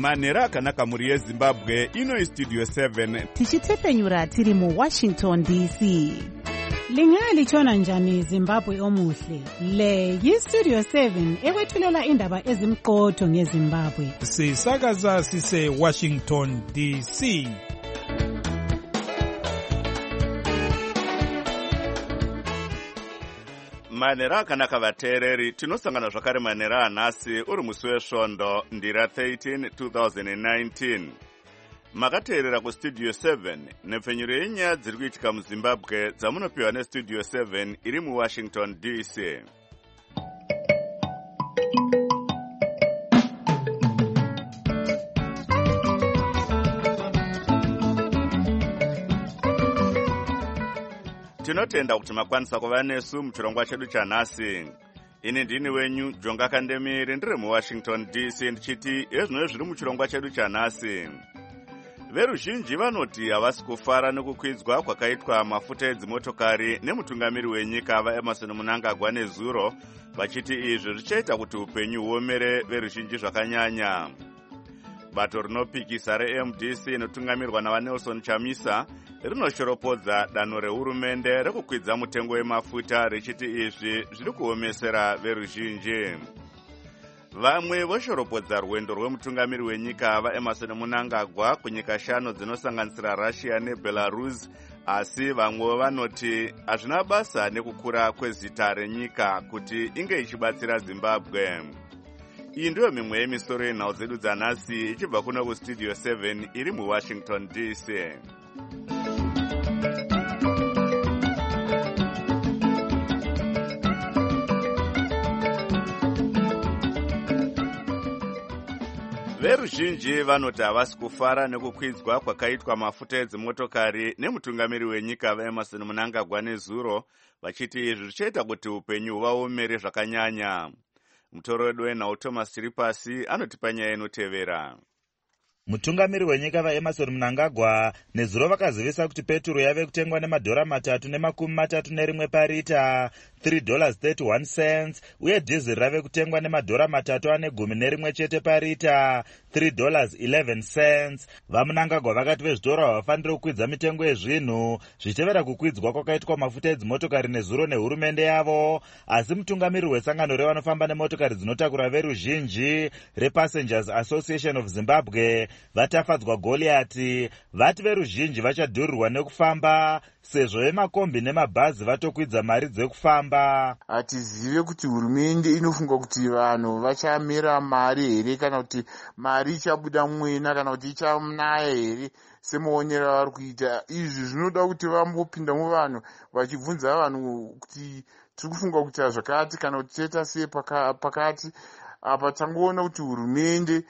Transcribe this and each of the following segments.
manhero akanaka mhuri yezimbabwe. Ino Studio 7 tichitepfenyura tiri muWashington DC. Lingalitshona njani Zimbabwe omuhle? Le yiStudio 7 ekwethulela indaba ezimqotho ngeZimbabwe. Sisakaza sise Washington DC. manhero akanaka vateereri, tinosangana zvakare manhero anhasi uri musi wesvondo ndira 13 2019. Makateerera kuStudio 7 nepfenyuro yenyaya dziri kuitika muZimbabwe dzamunopiwa neStudio 7 iri muWashington DC. Tinotenda kuti makwanisa kuva nesu muchirongwa chedu chanhasi. Ini ndini wenyu Jonga Kandemiri ndiri muWashington DC ndichiti ezvino zviri muchirongwa chedu chanhasi. Veruzhinji vanoti havasi kufara nekukwidzwa kwakaitwa mafuta edzimotokari nemutungamiri wenyika vaEmmerson Mnangagwa nezuro, vachiti izvi zvichaita kuti upenyu huomere veruzhinji zvakanyanya. Bato rinopikisa reMDC inotungamirwa navaNelson Chamisa rinoshoropodza danho rehurumende rekukwidza mutengo wemafuta richiti izvi zviri kuomesera veruzhinji. Vamwe voshoropodza rwendo rwemutungamiri wenyika vaEmmerson Mnangagwa kunyika 5 dzinosanganisira Russia neBelarus, asi vamwe vanoti hazvina basa nekukura kwezita renyika kuti inge ichibatsira Zimbabwe. Iyi ndiyo mimwe yemisoro yenhau dzedu dzanhasi ichibva kuno kuStudio 7 iri muWashington DC. Veruzhinji vanoti havasi kufara nekukwidzwa kwakaitwa mafuta edzimotokari nemutungamiri wenyika vaEmmerson Mnangagwa nezuro, vachiti izvi zvichaita kuti upenyu huvaomere zvakanyanya. Mutoro wedu wenhau Thomas Chiripasi anotipa nyaya inotevera. Mutungamiri wenyika vaEmmerson Mnangagwa nezuro vakazivisa kuti peturu yave kutengwa $3.31 parita, $3.31, uye dhiziri rave kutengwa $3.11 chete parita, $3.11. VaMnangagwa vakati vezvitoro havafaniri kukwidza mitengo yezvinhu zvichitevera kukwidzwa kwakaitwa mafuta edzimotokari nezuro nehurumende yavo, asi mutungamiri wesangano revanofamba nemotokari dzinotakura veruzhinji rePassengers Association of Zimbabwe vatafadzwa Goliati, vati veruzhinji vachadhurirwa nekufamba sezvo vemakombi nemabhazi vatokwidza mari dzekufamba. Hatizive kuti hurumende inofunga kuti vanhu vachamera mari here kana kuti mari ichabuda mwena kana kuti ichanaya here semuonero vari kuita. Izvi zvinoda kuti vambopinda muvanhu vachibvunza vanhu kuti tiri kufunga kuti zvakati kana kuti toita sei pakati apa. Tangoona kuti hurumende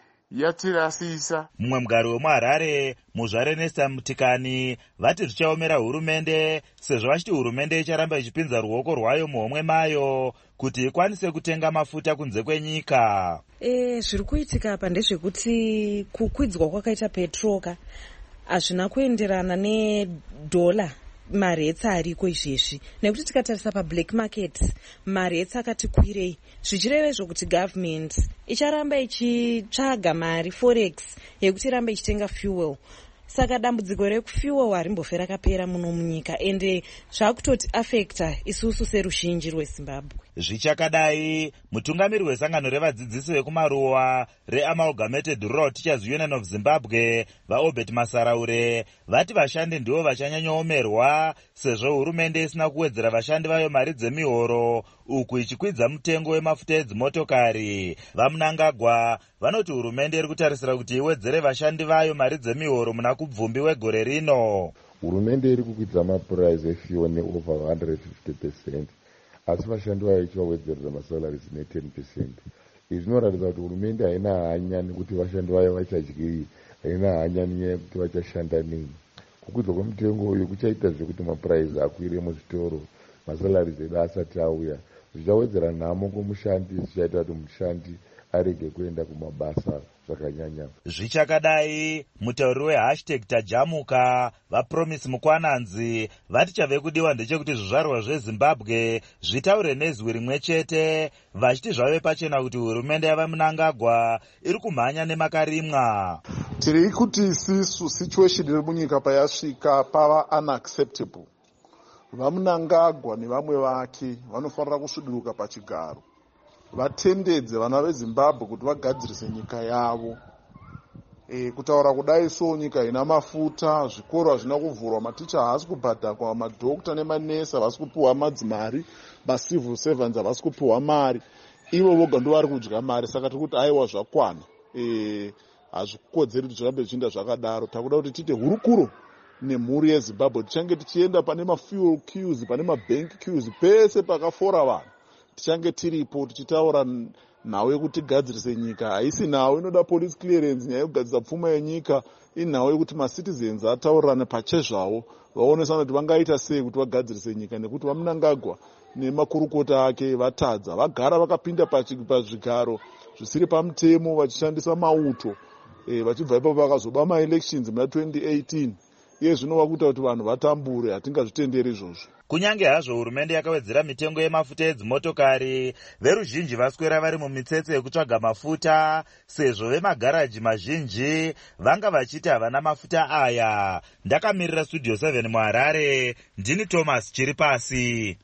yatirasisa. Mumwe mugari wemuHarare, muzvare Nesta Mutikani, vati zvichaomera hurumende sezvo vachiti hurumende icharamba ichipinza ruoko rwayo muhomwe mayo kuti ikwanise kutenga mafuta kunze kwenyika. Zviri kuitika apa ndezvekuti kukwidzwa kwakaita petroka hazvina kuenderana nedhola maretsa ariko izvezvi, nekuti tikatarisa pablack market maretsa akati kwirei, zvichireva zvokuti government icharamba ichitsvaga mari forex yekuti iramba ichitenga fuel. Saka dambudziko rekufuel harimbofe rakapera muno munyika, ende zvakutoti affecta isusu seruzhinji rweZimbabwe. Zvichakadai, mutungamiri wesangano revadzidzisi vekumaruwa reAmalgamated Rural Teachers Union of Zimbabwe vaObert Masaraure vati vashandi ndivo vachanyanyaomerwa sezvo hurumende isina kuwedzera vashandi vayo mari dzemihoro uku ichikwidza mutengo wemafuta edzimotokari. VaMnangagwa vanoti hurumende iri kutarisira kuti iwedzere vashandi vayo mari dzemihoro muna kubvumbi wegore rino. Hurumende iri kukwidza mapuraizi efuel neover 150%, asi vashandi vayo ichivawedzerera masalaries ne10%. Izvi zvinoratidza kuti hurumende haina hanya nekuti vashandi vayo vachadyei, haina hanya nenyaya yekuti vachashanda nei. Kukwidzwa kwemutengo uyu kuchaita zvekuti mapuraizi akwire muzvitoro, masalaries edu asati auya, zvichawedzera nhamo kumushandi, zvichaita kuti mushandi arege kuenda kumabasa zvakanyanya. Zvichakadai, mutauri we#tajamuka vaPromise Mukwananzi vati chave kudiwa ndechekuti zvizvarwa zveZimbabwe zvitaure nezwi rimwe chete, vachiti zvave pachena kuti hurumende yavaMnangagwa iri kumhanya nemakarimwa. Tiri kuti isisu situation iri munyika payasvika pava unacceptable. VaMnangagwa nevamwe vake vanofanira kusviduruka pachigaro, vatendedze vana veZimbabwe kuti vagadzirise nyika yavo. Kutaura kudai so nyika ina mafuta, zvikoro hazvina kuvhurwa, maticha haasi kubhadharwa, madhokta nemanesi havasi kupiwa madzimari, macivil servants havasi kupiwa mari, ivo voga ndo vari kudya mari. Saka tiri kuti aiwa zvakwana, hazvikodzeri kuti zvirambe zvichienda zvakadaro. Takuda kuti tiite hurukuro nemhuri yeZimbabwe, tichange tichienda pane mafuel queues, pane mabank queues, pese pakafora vanhu tichange tiripo tichitaura nhau yekuti gadzirise nyika. Haisi nhau inoda police clearance, nyaya yekugadzisa pfuma yenyika, inhau yekuti macitizens ataurirane pachezvavo, vaonesana kuti vangaita sei kuti vagadzirise nyika, nekuti vaMnangagwa nemakurukota ake vatadza, vagara vakapinda pazvigaro zvisiri pamutemo, vachishandisa mauto, vachibva ipapo vakazoba maelections muna 2018. Iye zvinova kuita kuti vanhu vatambure, hatingazvitenderi izvozvo. Kunyange hazvo hurumende yakawedzera mitengo yemafuta edzimotokari, veruzhinji vaswera vari mumitsetse yekutsvaga mafuta, sezvo vemagaraji mazhinji vanga vachiti havana mafuta aya. Ndakamirira Studio 7 muHarare, ndini Thomas Chiripasi.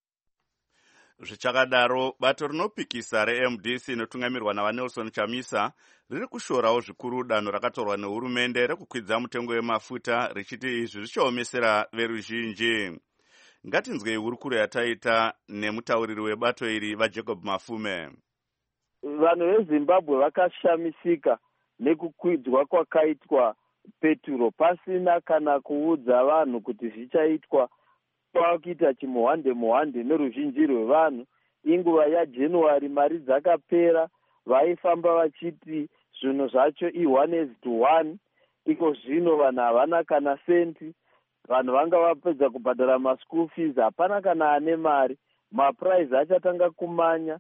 Zvichakadaro, bato rinopikisa reMDC inotungamirwa navaNelson Chamisa riri kushorawo zvikuru danho rakatorwa nehurumende rekukwidza mutengo wemafuta, richiti izvi zvichaomesera veruzhinji. Ngatinzwei hurukuro yataita nemutauriri webato iri vaJacob Mafume. Vanhu veZimbabwe vakashamisika nekukwidzwa kwakaitwa peturo pasina kana kuudza vanhu kuti zvichaitwa. Kwakuita chimuhande neruzhinji rwevanhu. Inguva yaJanuary mari dzakapera, vaifamba vachiti zvinhu zvacho i1:1. Iko zvino vanhu havana kana senti. Vanhu vanga vapedza kubhadhara maschool fees, hapana kana ane mari. Maprice achatanga kumanya.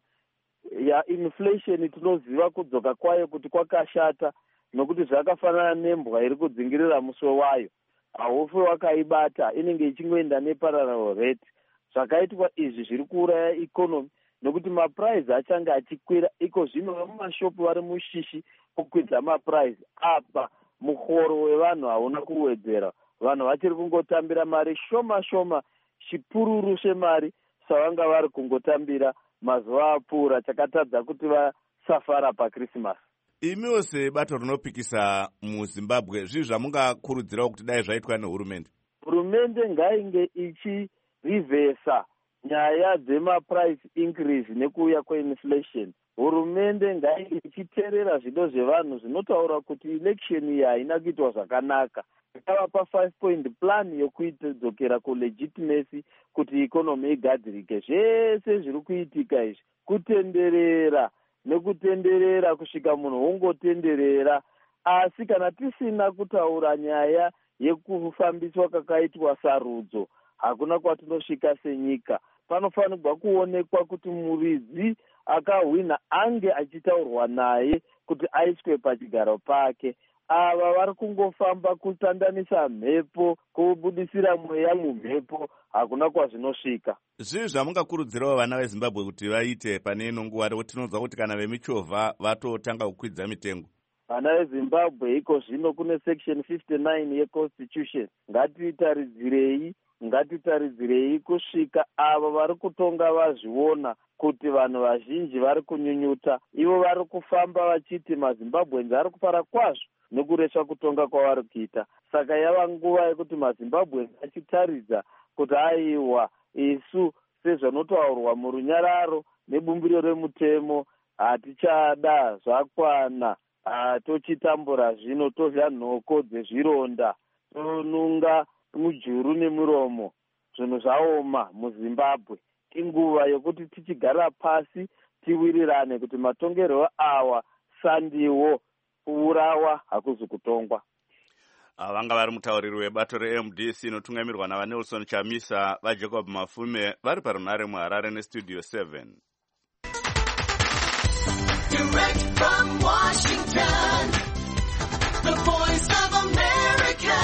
Inflation tinoziva kudzoka kwayo kuti kwakashata, nokuti zvakafanana nembwa iri kudzingirira muswe wayo. Haufi wakaibata, inenge ichingoenda neparallel rate. Zvakaitwa izvi zviri kuuraya economy, nokuti maprice achanga achikwira. Iko zvino vemumashopu vari mushishi kukwidza maprice. Apa muhoro wevanhu hauna kuwedzera. Vanhu vachiri kungotambira mari shoma, chipururu chemari savanga vari kungotambira mazuva apfuura, chakatadza kuti vasafara paChristmas. Imiwo sebato rinopikisa muZimbabwe, zvii zvamungakurudzirawo kuti dai zvaitwa nehurumende? Hurumende ngainge ichirivhesa nyaya dzemaprice increase nekuuya kweinflation. Hurumende ngainge ichiteerera zvido zvevanhu zvinotaura kuti election iyi haina kuitwa zvakanaka. Ikavapa 5-point plan yokudzokera kulegitimacy kuti ikonomi igadzirike. Zvese zviri kuitika izvi kutenderera nekutenderera kusvika munhu wongotenderera. Asi kana tisina kutaura nyaya yekufambiswa kakaitwa sarudzo, hakuna kwatinosvika senyika. Panofanirwa kuonekwa kuti muridzi akahwina ange achitaurwa naye kuti aiswe pachigaro pake. Ava vari kungofamba kutandanisa mhepo, kubudisira mweya mumhepo, hakuna kwazvinosvika. Zvii zvamungakurudzirawo vana veZimbabwe kuti vaite pane ino nguva tinonzwa kuti kana vemichovha vatotanga kukwidza mitengo? Vana veZimbabwe iko zvino kune section 59 yeconstitution. Ngatitaridzirei kusvika ava vari kutonga vazviona kuti vanhu vazhinji vari kunyunyuta. Ivo vari kufamba vachiti maZimbabwenzi ari kufara kwazvo nekureswa kutonga kwavari kuita. Saka yava nguva yekuti maZimbabwenzi achitaridza kuti aiwa, isu sezvanotaurwa murunyararo nebumbiro remutemo, hatichada zvakwana, tochitambura zvino, todya nhoko dzezvironda, tonunga mujuru nemuromo, zvinhu zvaoma muZimbabwe. Inguva yokuti tichigara pasi tiwirirane kuti matongerwo awa sandiwo, kuurawa hakuzi kutongwa. Vanga vari mutauriri webato reMDC inotungamirwa navaNelson Chamisa vaJacob Mafume vari parunare muHarare neStudio 7. Direct from Washington, the voice of America,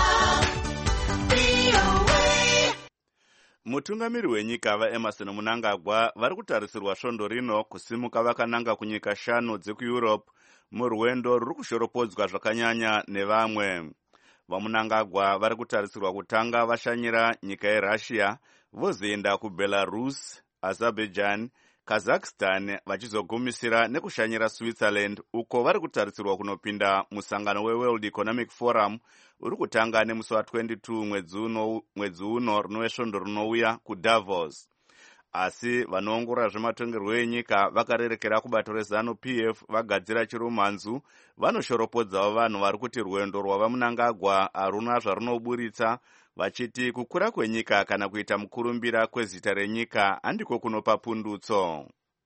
VOA. Mutungamiri wenyika vaEmerson Mnangagwa vari kutarisirwa svondo rino kusimuka vakananga kunyika 5 dzekuEurope murwendo ruri kushoropodzwa zvakanyanya nevamwe. VaMnangagwa vari kutarisirwa kutanga vashanyira nyika yeRussia, vozoenda kuBelarus, Azerbaijan, Kazakhstan vachizogumisira nekushanyira Switzerland, uko vari kutarisirwa kunopinda musangano weWorld Economic Forum uri kutanga nemusi wa22 mwedzi uno rinove svondo rinouya kuDavos. Asi vanoongorora zvematongerwo enyika vakarerekera kubato reZanu-PF vagadzira chirumanzu vanoshoropodzawo vanhu vari kuti rwendo rwavaMnangagwa haruna zvarunoburitsa, vachiti kukura kwenyika kana kuita mukurumbira kwezita renyika handiko kunopa pundutso.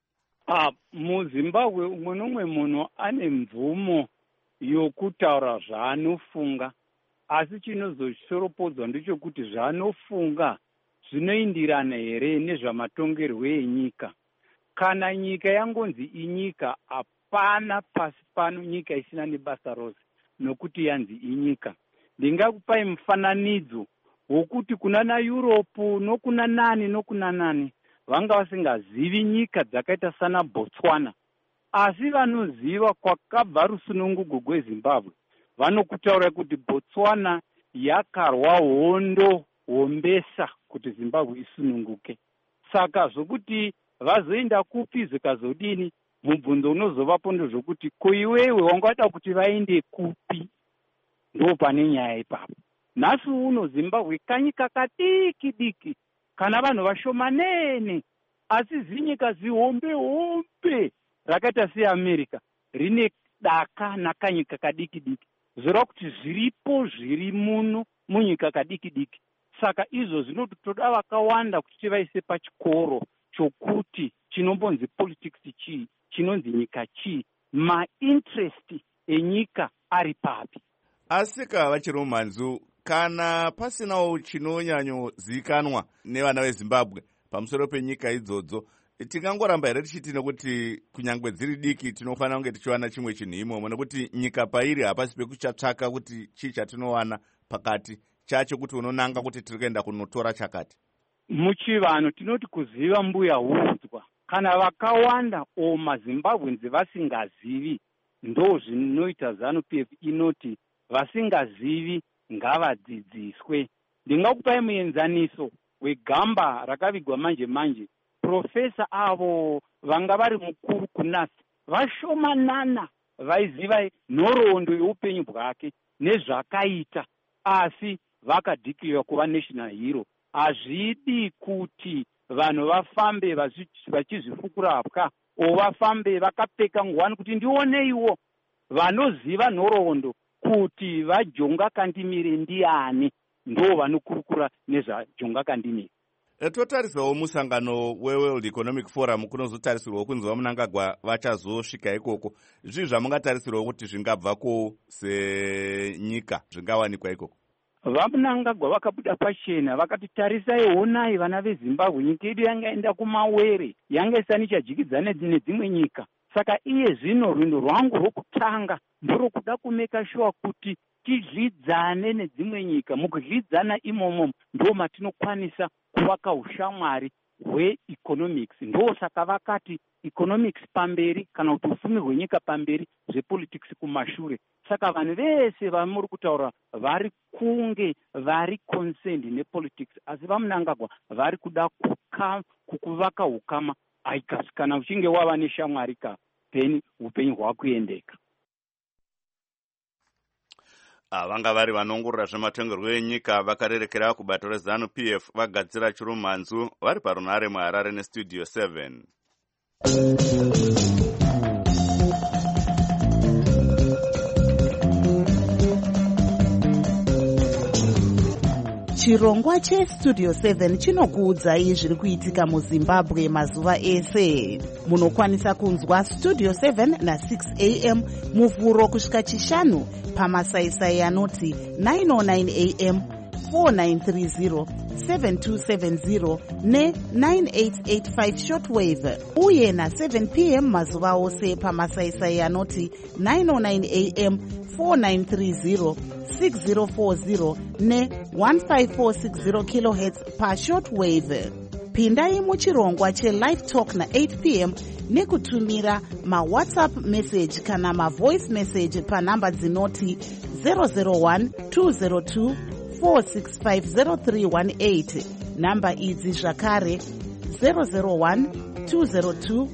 MuZimbabwe umwe nomwe munhu ane mvumo yokutaura zvaanofunga, asi chinozoshoropodza ndechekuti zvaanofunga zvinoindirana here nezvamatongerwo enyika. Kana nyika yangonzi inyika, hapana pasi pano nyika isina nebasa rose nokuti yanzi inyika. Ndingakupai mufananidzo wokuti kuna naEurope nokuna nani vanga vasingazivi nyika dzakaita sana Botswana, asi vanoziva kwakabva rusununguko rweZimbabwe. Vanokutaura kuti Botswana yakarwa hondo hombesa kuti Zimbabwe isununguke. Saka zvokuti vazoenda kupi zvikazodini, mubvunzo unozovapo ndezvokuti ko iwewe wangada kuti vaende kupi? Ndo pane nyaya ipapo. Nhasi uno Zimbabwe kanyika kadiki diki kana vanhu vashomanene, asi zinyika zihombe rakaita seAmerica rine daka nakanyika kadiki diki. Zvoreva kuti zviripo zviri muno munyika kadiki diki. Saka izvo zvinotoda vakawanda kuti tivaise pachikoro chokuti chinombonzi politics chii, chinonzi nyika chii, mainterest enyika ari papi. Asika vachirumanzu, kana pasinawo chinonyanyozikanwa nevana veZimbabwe pamusoro penyika idzodzo, tingangoramba here tichiti nekuti kunyangwe dziri diki tinofanira kunge tichiwana chimwe chinhu imomo, nekuti nyika pairi hapasi pekuchatsvaka kuti chii chatinowana pakati chacho kuti unonanga kuti tiri kuenda kunotora chakati. Muchivanhu tinoti kuziva mbuya huudzwa. Kana vakawanda maZimbabwenzi vasingazivi, ndo zvinoita ZANU-PF inoti vasingazivi ngavadzidziswe. Ndingakupai muenzaniso wegamba rakavigwa manje. Profesa avo vanga vari mukuru kunasi vashomanana vaiziva nhoroondo yeupenyu hwake nezvakaita, asi vakadhikiriwa kuva national hero. Hazvidi kuti vanhu vafambe vachizvifukura o vafambe vakapfeka ngwani kuti ndioneiwo. Vanoziva nhoroondo kuti vaJonga Kandimire ndiani, ndo vanokurukura nezvaJonga Kandimire. Totarisawo musangano weWorld Economic Forum kunozotarisirwa kunzi vaMnangagwa vachazosvika ikoko. Zvii zvamungatarisirwa kuti zvingabvako senyika zvingawanikwa ikoko? VaMnangagwa vakabuda pachena vakati tarisai, honai vana veZimbabwe, nyika yedu yangaenda kumawere, yanga isani chajikidzana nedzimwe nyika. Saka iye zvino rwendo rwangu rwokutanga ndorokuda kumeka sure kuti tidlidzane nedzimwe nyika. Mukudlidzana imomo ndo matinokwanisa kuvaka ushamwari hweeconomics. Ndo saka vakati economics pamberi kana kuti ufumi hwenyika pamberi, zvepolitics kumashure. Saka vanhu vese vamuri kutaura vari kunge vari concerned nepolitics, asi vaMnangagwa vari kuda kukuvaka ukama. Aikasi kana uchinge wava neshamwari peni upenyu hwakuendeka. Vanga vari vanongorora zvematongerwo enyika vakarerekera kubato reZANU-PF vagadzira chirumanzu vari parunare muHarare nestudio 7. Chirongwa chestudio 7 chinokuudzai zviri kuitika muZimbabwe mazuva ese. Munokwanisa kunzwa studio 7 na6 am muvhuro kusvika chishanu pamasaisai anoti 909 am, 4930 7270 ne9885 shortwave uye na7 pm mazuva ose pamasaisai anoti 909 am 4930 6040 ne1546 kHz pashortwave. Pindai muchirongwa chelive talk na8 pm nekutumira mawhatsapp message kana mavoice message panhamba dzinoti 001 202 4650318. Namba idzi zvakare 001 202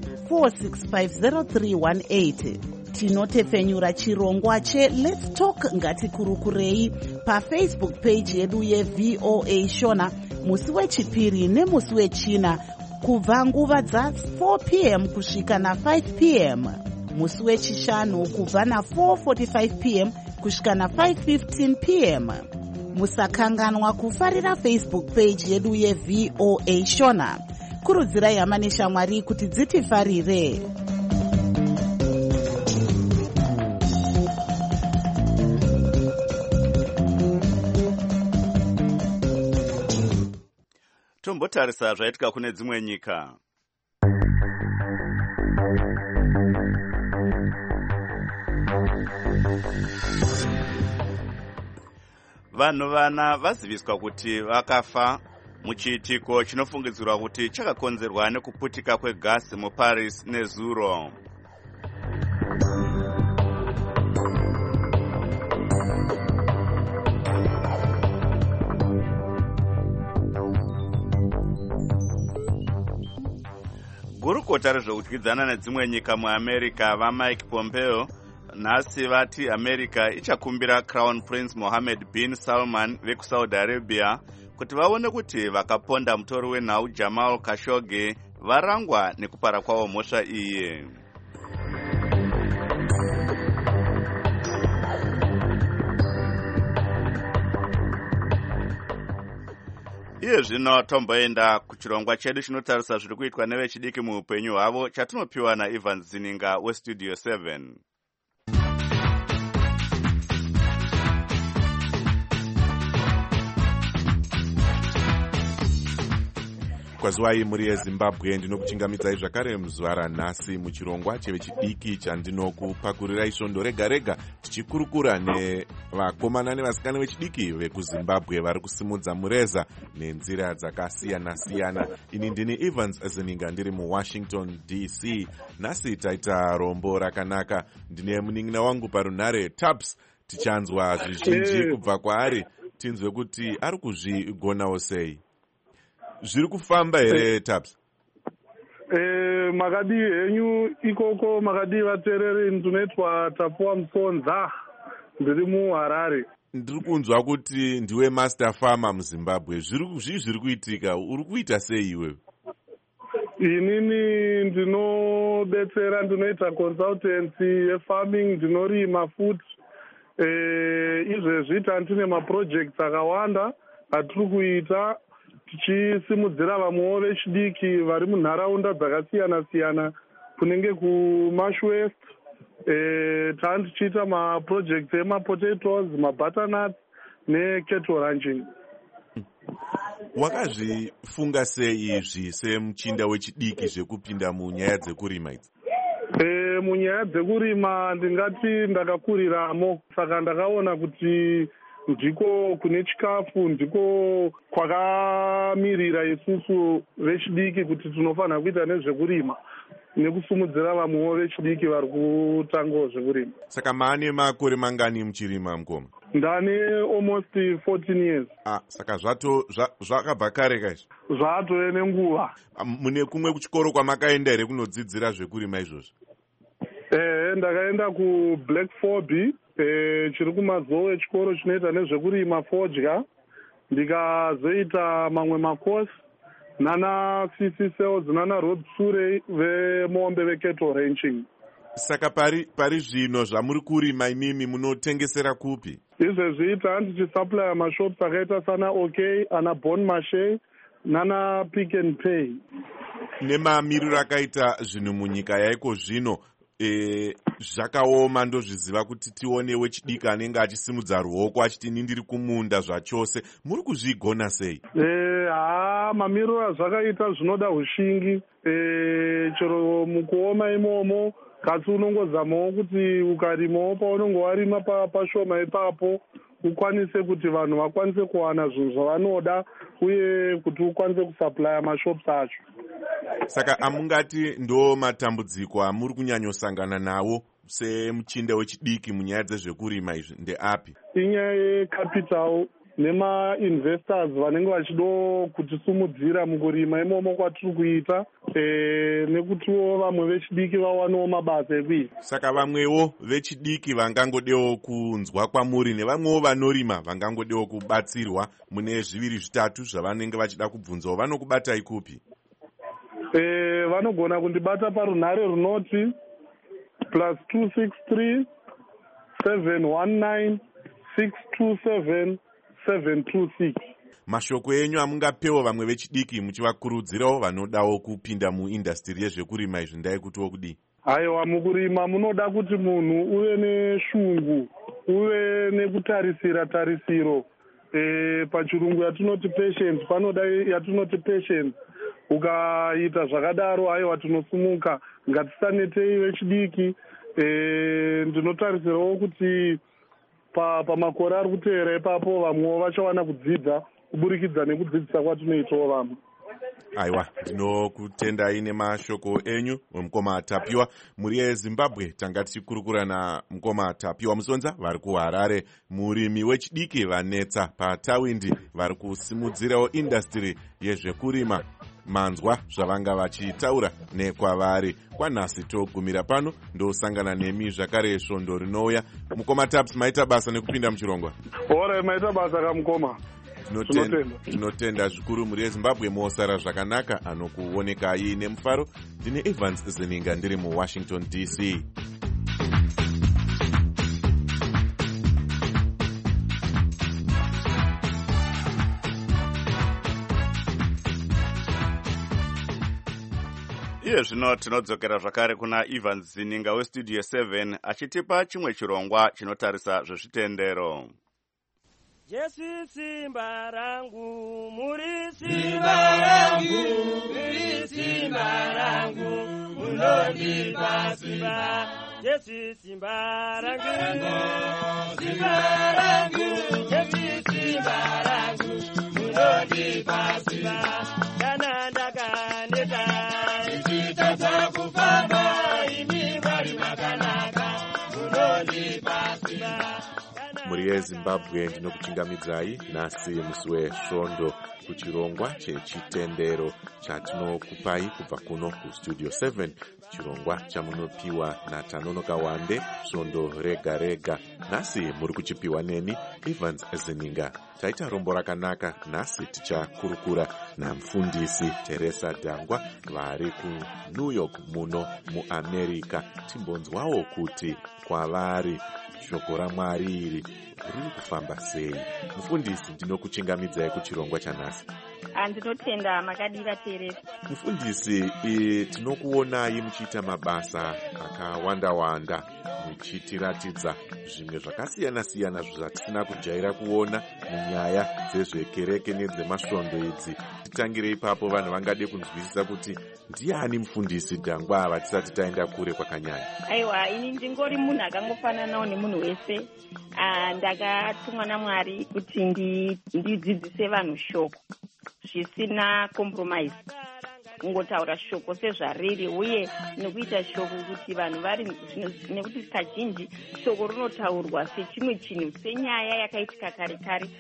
4650318. Tinotefenyura chirongwa cheLet's Talk ngatikurukurei pafacebook page yedu yeVOA Shona musi wechipiri nemusi wechina kubva nguva dza4 pm kusvika na5 pm, musi wechishanu kubva na4:45 pm kusvika na5:15 pm. Musakanganwa kufarira Facebook page yedu yeVOA Shona. Kurudzirai hama neshamwari kuti dzitifarire. Tombotarisa zvaitika kune dzimwe nyika. Vanhu vana vaziviswa kuti vakafa muchiitiko chinofungidzirwa kuti chakakonzerwa nekuputika kwegasi muParis nezuro. Gurukota rezvekudyidzana nedzimwe nyika muAmerica vaMike Pompeo nhasi vati America ichakumbira Crown Prince Mohammed bin Salman vekuSaudi Arabia kuti vaone kuti vakaponda mutori wenhau Jamal Khashoggi varangwa nekupara kwavo mhosva iyi. Iye zvino tomboenda kuchirongwa chedu chinotarisa zviri kuitwa nevechidiki muupenyu hwavo chatinopiwa naIvan Zininga weStudio 7. Kwaziwai muri yeZimbabwe, ndinokuchingamidzai zvakare muzuva ranhasi muchirongwa chevechidiki chandinokupakurirai svondo rega rega tichikurukura nevakomana nevasikana vechidiki vekuZimbabwe vari kusimudza mureza nenzira dzakasiyana siyana. Ini ndini Evans Zininga ndiri muWashington DC. Nhasi taita rombo rakanaka. Ndine munin'ina wangu parunhare Taps, tichanzwa zvizhinji kubva kwaari tinzwe kuti ari kuzvigonawo sei. Zviri kufamba here Taps? Makadi henyu ikoko, makadi vateereri, ndinoitwa Tapuwa Musonza, ndiri muHarare. Ndiri kunzwa kuti ndiwe master farmer muZimbabwe. Zviri kuitika, uri kuita sei iwewe? Inini ndinodetsera, ndinoita consultancy yefarming, ndinorima futi. Izvezvi tine maprojects akawanda atiri kuita tichisimudzira vamwewo vechidiki vari munharaunda dzakasiyana siyana kunenge kuMarsh West. Tichiita maprojects emapotatoes, mabutternuts nekettle ranching. Wakazvifunga sei izvi semuchinda wechidiki zvekupinda munyaya dzekurima idzi? Munyaya dzekurima ndingati ndakakuriramo, saka ndakaona kuti ndiko kune chikafu, ndiko kwakamirira isusu vechidiki kuti tinofanira kuita nezvekurima nekusumudzira vamwewo vechidiki vari kutangawo zvekurima. Saka maane makore mangani muchirima mukoma? Ndane almost 14 years. Saka zvakabva kare kaizvo? Zvatove nenguva. Mune kumwe kuchikoro kwamakaenda here kunodzidzira zvekurima izvozvo? Ndakaenda kuBlack 4B, chiri kumazowe chikoro chinoita nezvekurima fodya. Ndikazoita mamwe makosi nana CC Sales nana Rod Sure vemombe vekettle ranching. Saka pari zvino zvamuri kurima imimi munotengesera kupi? Izvezviita tichisupply mashops akaita sana OK, ana Bon Marché nana Pick and Pay. Nemamiriro akaita zvinhu munyika yaiko zvino, zvakaoma ndozviziva kuti tione wechidiki anenge achisimudza ruoko achiti ini ndiri kumunda zvachose. Muri kuzvigona sei? Mamiriro azvakaita zvinoda ushingi. Chero mukuoma imomo kasi unongozamawo kuti ukarimawo paunonge warima pashoma ipapo ukwanise kuti vanhu vakwanise kuwana zvinhu zvavanoda uye kuti ukwanise kusaplaya mashops acho. Saka amungati ndo matambudziko amuri kunyanyosangana nawo semuchinda wechidiki munyaya dzezvekurima izvi ndeapi? Inyaya yecapital nema-investors vanenge vachido kutisimudzira mukurima imomo kwatiri kuita, nekutiwo vamwe vechidiki vawanawo mabasa ekuita. Saka vamwewo vechidiki vangangodewo kunzwa kwamuri nevamwewo vanorima vangangodewo kubatsirwa mune zviviri zvitatu zvavanenge vachida kubvunzawo, vanokubatai kupi? Vanogona kundibata parunhare runoti +263 719 627 726. Mashoko enyu amungapewo vamwe vechidiki muchivakurudzirawo vanodawo kupinda muindastiri yezvekurima izvi ndai kutiwo kudii? Aiwa, mukurima munoda kuti munhu uve neshungu, uve nekutarisira tarisiro. Pachirungu yatinoti patience, panoda yatinoti patience. Ukaita zvakadaro aiwa tinosumuka, ngatisanetei vechidiki. Ndinotarisirawo kuti pamakore ari kuteera ipapo vamwewo vachawana kudzidza kuburikidza nekudzidzisa kwatinoitawo vamwe. Aiwa, ndinokutendai nemashoko enyu mukoma Tapiwa. Muri yeZimbabwe tanga tichikurukura namukoma Tapiwa Musonza vari kuHarare, murimi wechidiki vanetsa patawindi vari kusimudzirawo indastiri yezvekurima. Manzwa zvavanga vachitaura nekwavari. Kwanhasi togumira pano ndosangana nemi zvakare svondo rinouya. Mukoma Taps, maita basa nekupinda muchirongwa. Ora, maita basa kamukoma. Tinotenda zvikuru. Muri yeZimbabwe mosara zvakanaka. Anokuonekai nemufaro. Ndine Evans Zininga ndiri muWashington DC. Iye zvino tinodzokera zvakare kuna Evans Zininga westudio 7 achitipa chimwe chirongwa chinotarisa zvezvitendero. Jesu simba rangu, muri simba rangu, muri simba rangu, munondipa simba. Jesu simba rangu, simba rangu, Jesu simba rangu, munondipa simba. Kana ndakaneta ichitadza kufamba, imi vari makanaka, munondipa simba. Muri yeZimbabwe ndinokuchingamidzai nhasi musi wesvondo kuchirongwa chechitendero chatinokupai kubva kuno kustudio 7, chirongwa chamunopiwa naTanonoka Wande svondo rega rega. Nhasi muri kuchipiwa neni Evans Zininga. Taita rombo rakanaka. Nhasi tichakurukura namufundisi Teresa Dangwa vari kuNew York muno muAmerica. Timbonzwawo kuti kwavari shoko raMwari iri riri kufamba sei. Mufundisi, ndinokuchingamidzai kuchirongwa chanhasi. Ndinotenda makadira Teresa. Mufundisi, tinokuonai muchiita mabasa akawanda-wanda, muchitiratidza zvimwe zvakasiyana-siyana zvatisina kujaira kuona munyaya dzezvekereke nedzemasvondo idzi. Titangire ipapo vanhu vangade kunzwisisa kuti ndiani mufundisi Dangwa vatisati taenda kure kwakanyanya. Aiwa, ini ndingori munhu akangofananawo nemunhu wese. Ndakatumwa naMwari kuti ndidzidzise vanhu shoko zvisina compromise, kungotaura shoko sezvariri uye nekuita shoko kuti vanhu vari nekuti kazhinji shoko rinotaurwa sechimwe chinhu, senyaya yakaitika kare kare,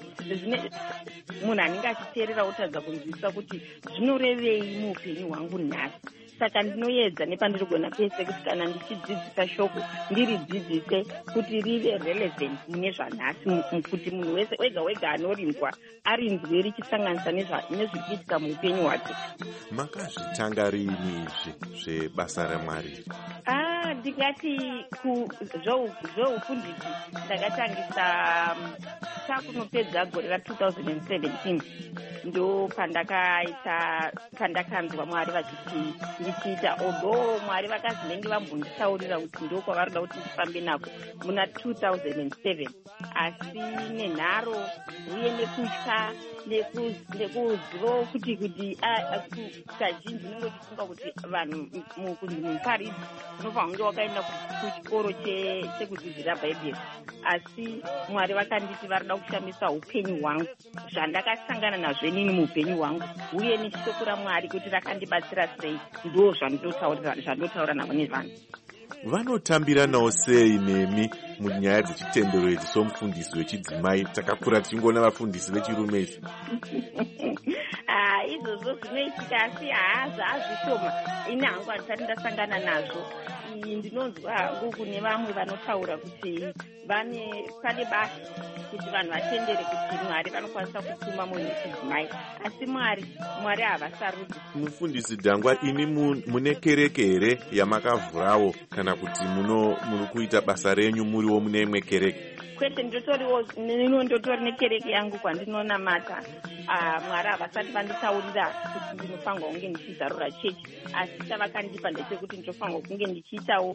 munhu anenge achiteerera otadza kunzwisisa kuti zvinorevei muupenyu hwangu nhasi. Saka ndinoedza nepandirigona pese kuti kana ndichidzidzisa shoko ndiridzidzise kuti rive relevant mune zvanhasi, kuti munhu wese wega anorinzwa arinzwe richisanganisa nezvikuitika muupenyu hwake. Makazvitanga rini izvi zvebasa raMwari? ndingati zvoufundisi ndakatangisa takunopedza gore ra2017 ndo pandakanzwa Mwari vachiti ndichiita, although Mwari vakazi ndenge vambonditaurira kuti ndo kwavaroda kuti ndifambe nako muna 2007, asi nenharo uye nekutya nekuziva kuti kazhinji nenge tifunga kuti vanhu muparidzi unofanira kunge wakaenda kuchikoro chekudzidzira bhaibheri, asi Mwari vakanditi varoda kushamisa upenyu hwangu, zvandakasangana nazvo nini muupenyu hwangu uye neshoko raMwari kuti rakandibatsira sei, ndo zvandotaura navo nevanhu. Vanotambiranawo sei nemi munyaya dzechitendero idzi somufundisi wechidzimai? Takakura tichingona vafundisi vechirume izvi. Izvozvo zvinoitika, asi zvazvishoma. Ini hangu handisati ndasangana nazvo. Ndinonzwa kune vamwe vanotaura kuti pane basa kuti vanhu vatendere kuti Mwari vanokwanisa kutuma munhu wechidzimai, asi Mwari havasarudzi. Mufundisi Dhangwa, imi mune kereke here yamakavhurawo kana kuti muri kuita basa renyu muriwo mune imwe kereke? Kwete, ndotori nekereke yangu kwandinonamata. Mwari havasati vanditaurira kuti ndinofanirwa kunge ndichizarura chechi, asi chavakandipa ndechekuti ndinofanirwa kunge ndichiitawo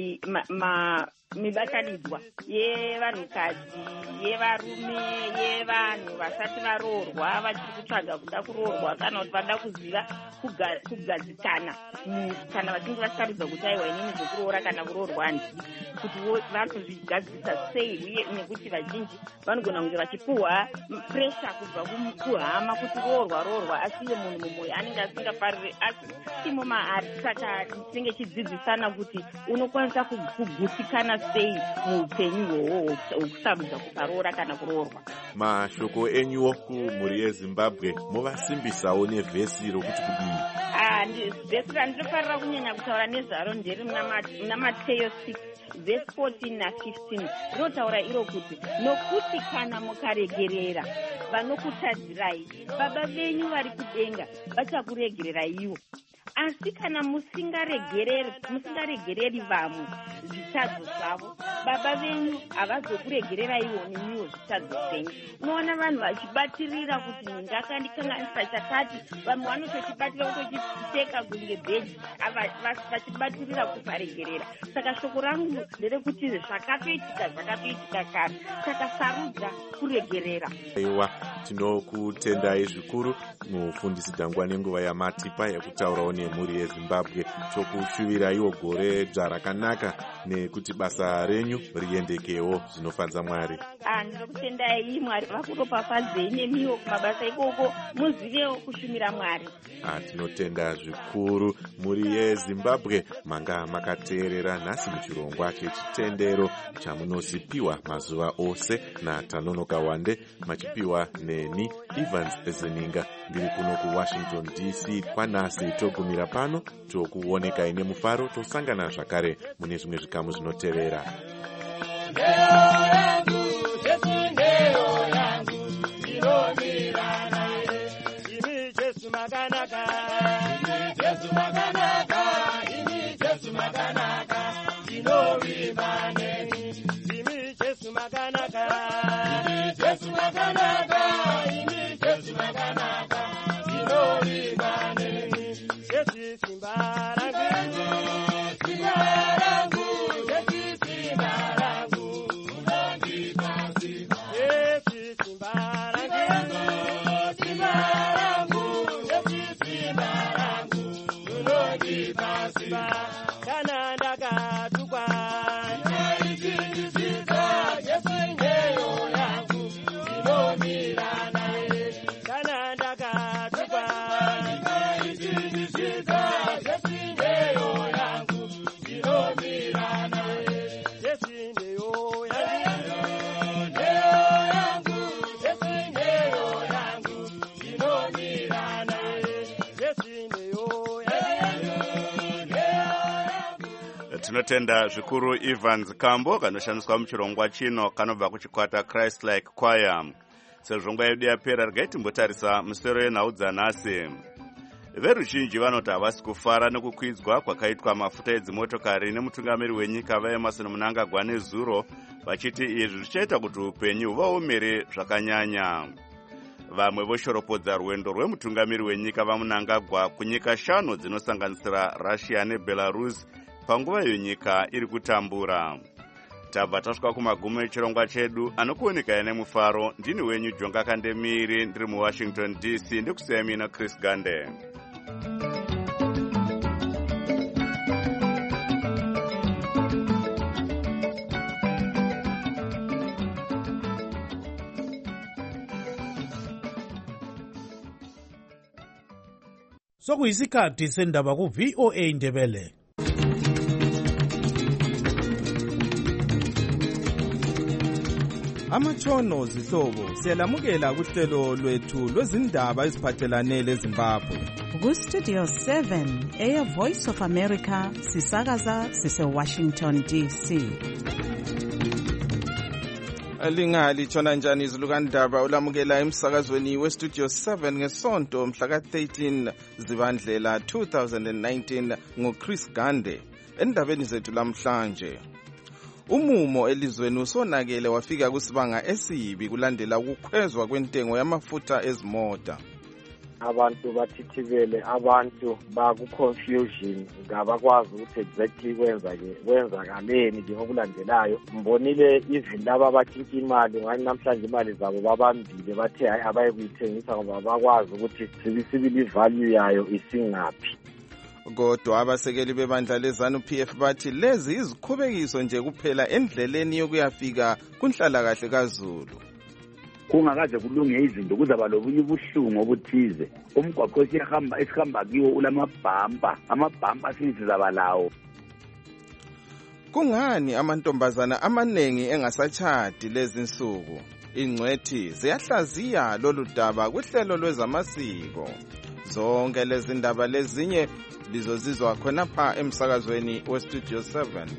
mibatanidzwa yevanhukadzi, yevarume, yevanhu vasati varoorwa, vachiri kutsvaga kuda kuroorwa kana kuti vada kuziva kugadzikana kana vachinge vasarudza kuti aiwa inini zvokuroora kana kuroorwa handidi, kuti vanozvigadzisa sei, uye nekuti vazhinji vanogona kunge vachipuhwa presha kubva kuhama kuti roorwa, asi iye munhu mumwoyo anenge asingafarire, asi imo maari. Saka tinenge chidzidzisana kuti unokwanisa kugutsikana sei muupenyu hwohwo hwekusarudza kusaroora kana kuroorwa. Mashoko enyuwo kumhuri yeZimbabwe movasimbisawo nevhesi rokuti kudini? Vhesi randinofarira kunyanya kutaura nezvaro nderi muna Mateyo 6 vhesi 14 na15 rinotaura iro kuti nokuti kana mukaregerera vanokutadzirai, Baba venyu vari kudenga vachakuregereraiwo. Asi kana musingaregereri vamwe zvitadzo zvavo, Baba venyu havazokuregereraiwo nemiwo zvitadzo zvenyu. Unoona vanhu vachibatirira kuti ndakakanganisa chakati, vamwe vanotochibatira kutochipfeka kunge bheji, vachibatirira kusaregerera. Saka shoko rangu nderekuti zvakatoitika kare, saka sarudza kuregerera. Aiwa, tinokutendai zvikuru mufundisi Dhangwa nenguva yamatipa yakutaurawo nemhuri yeZimbabwe. Tokushuviraiwo gore dzvarakanaka nekuti basa renyu riendekewo zvinofadza Mwari. Ndinokutendai, Mwari vakuropafadzei nemiwo kumabasa ikoko, muzivewo kushumira Mwari. Tinotenda zvikuru mhuri yeZimbabwe manga makateerera nhasi muchirongwa chechitendero chamunosipiwa mazuva ose naTanonoka Wande, machipiwa neni Evans Zeninga. Ndiri kuno kuWashington DC kwanhasi. Togumira pano, tokuoneka ine mufaro, tosangana zvakare mune zvimwe zvikamu zvinotevera. Tinotenda zvikuru Evans Kambo kanoshandiswa muchirongwa chino kanobva kuchikwata Christ Like Choir. Sezvo nguva yedu yapera regai timbotarisa musero yenhau dzanhasi. veruzhinji vanoti havasi kufara nekukwidzwa kwakaitwa mafuta edzimotokari nemutungamiri wenyika vaemarson mnangagwa nezuro, vachiti izvi zvichaita kuti upenyu huvaomere zvakanyanya. Vamwe voshoropodza rwendo rwemutungamiri wenyika vamunangagwa kunyika 5 dzinosanganisira Russia neBelarus panguva iyo nyika iri kutambura. Tabva tasvika kumagumo echirongwa chedu, anokuonekaya nemufaro. Ndini wenyu Jonga Kandemiri, ndiri muWashington DC, ndikusiyai mina Chris Gande. Sokuyisikhathi sendaba ku-VOA Indebele. Amatshono zihlobo siyalamukela kuhlelo lwethu lwezindaba eziphathelane leZimbabwe. Ku-Studio 7 Air Voice of America sisakaza sise-Washington DC. Lingatshona njani izulu kandaba ulamukela emsakazweni weStudio 7 ngesonto mhla ka-13 Zibandlela 2019 nguChris Gande. Endabeni zethu lamhlanje, umumo elizweni usonakele wafika kusibanga esibi kulandela ukukhwezwa kwentengo yamafutha ezimota. Abantu bathithibele, abantu baku-confusion, ngabakwazi ukuthi exactly kwenzakaleni nje okulandelayo. Mbonile even laba abatshintsha imali ngani namhlanje imali zabo babambile bathe hayi abaye kuyithengisa ngoba bakwazi ukuthi sibisibili value yayo isingaphi. Kodwa abasekeli bebandla leZANU-PF bathi lezi izikhubekiso nje kuphela endleleni yokuyafika kunhlalakahle kaZulu. Kungakaze kulunge izinto kuzaba lobunye ubuhlungu obuthize. Umgwaqo esihamba kiwo ulamabhampa, amabhampa sizaba lawo. Kungani amantombazana amanengi engasachadi lezi insuku? Ingcwethi ziyahlaziya lolu daba kuhlelo lwezamasiko. Zonke lezi ndaba lezinye lizozizwa khonapha emsakazweni weStudio 7.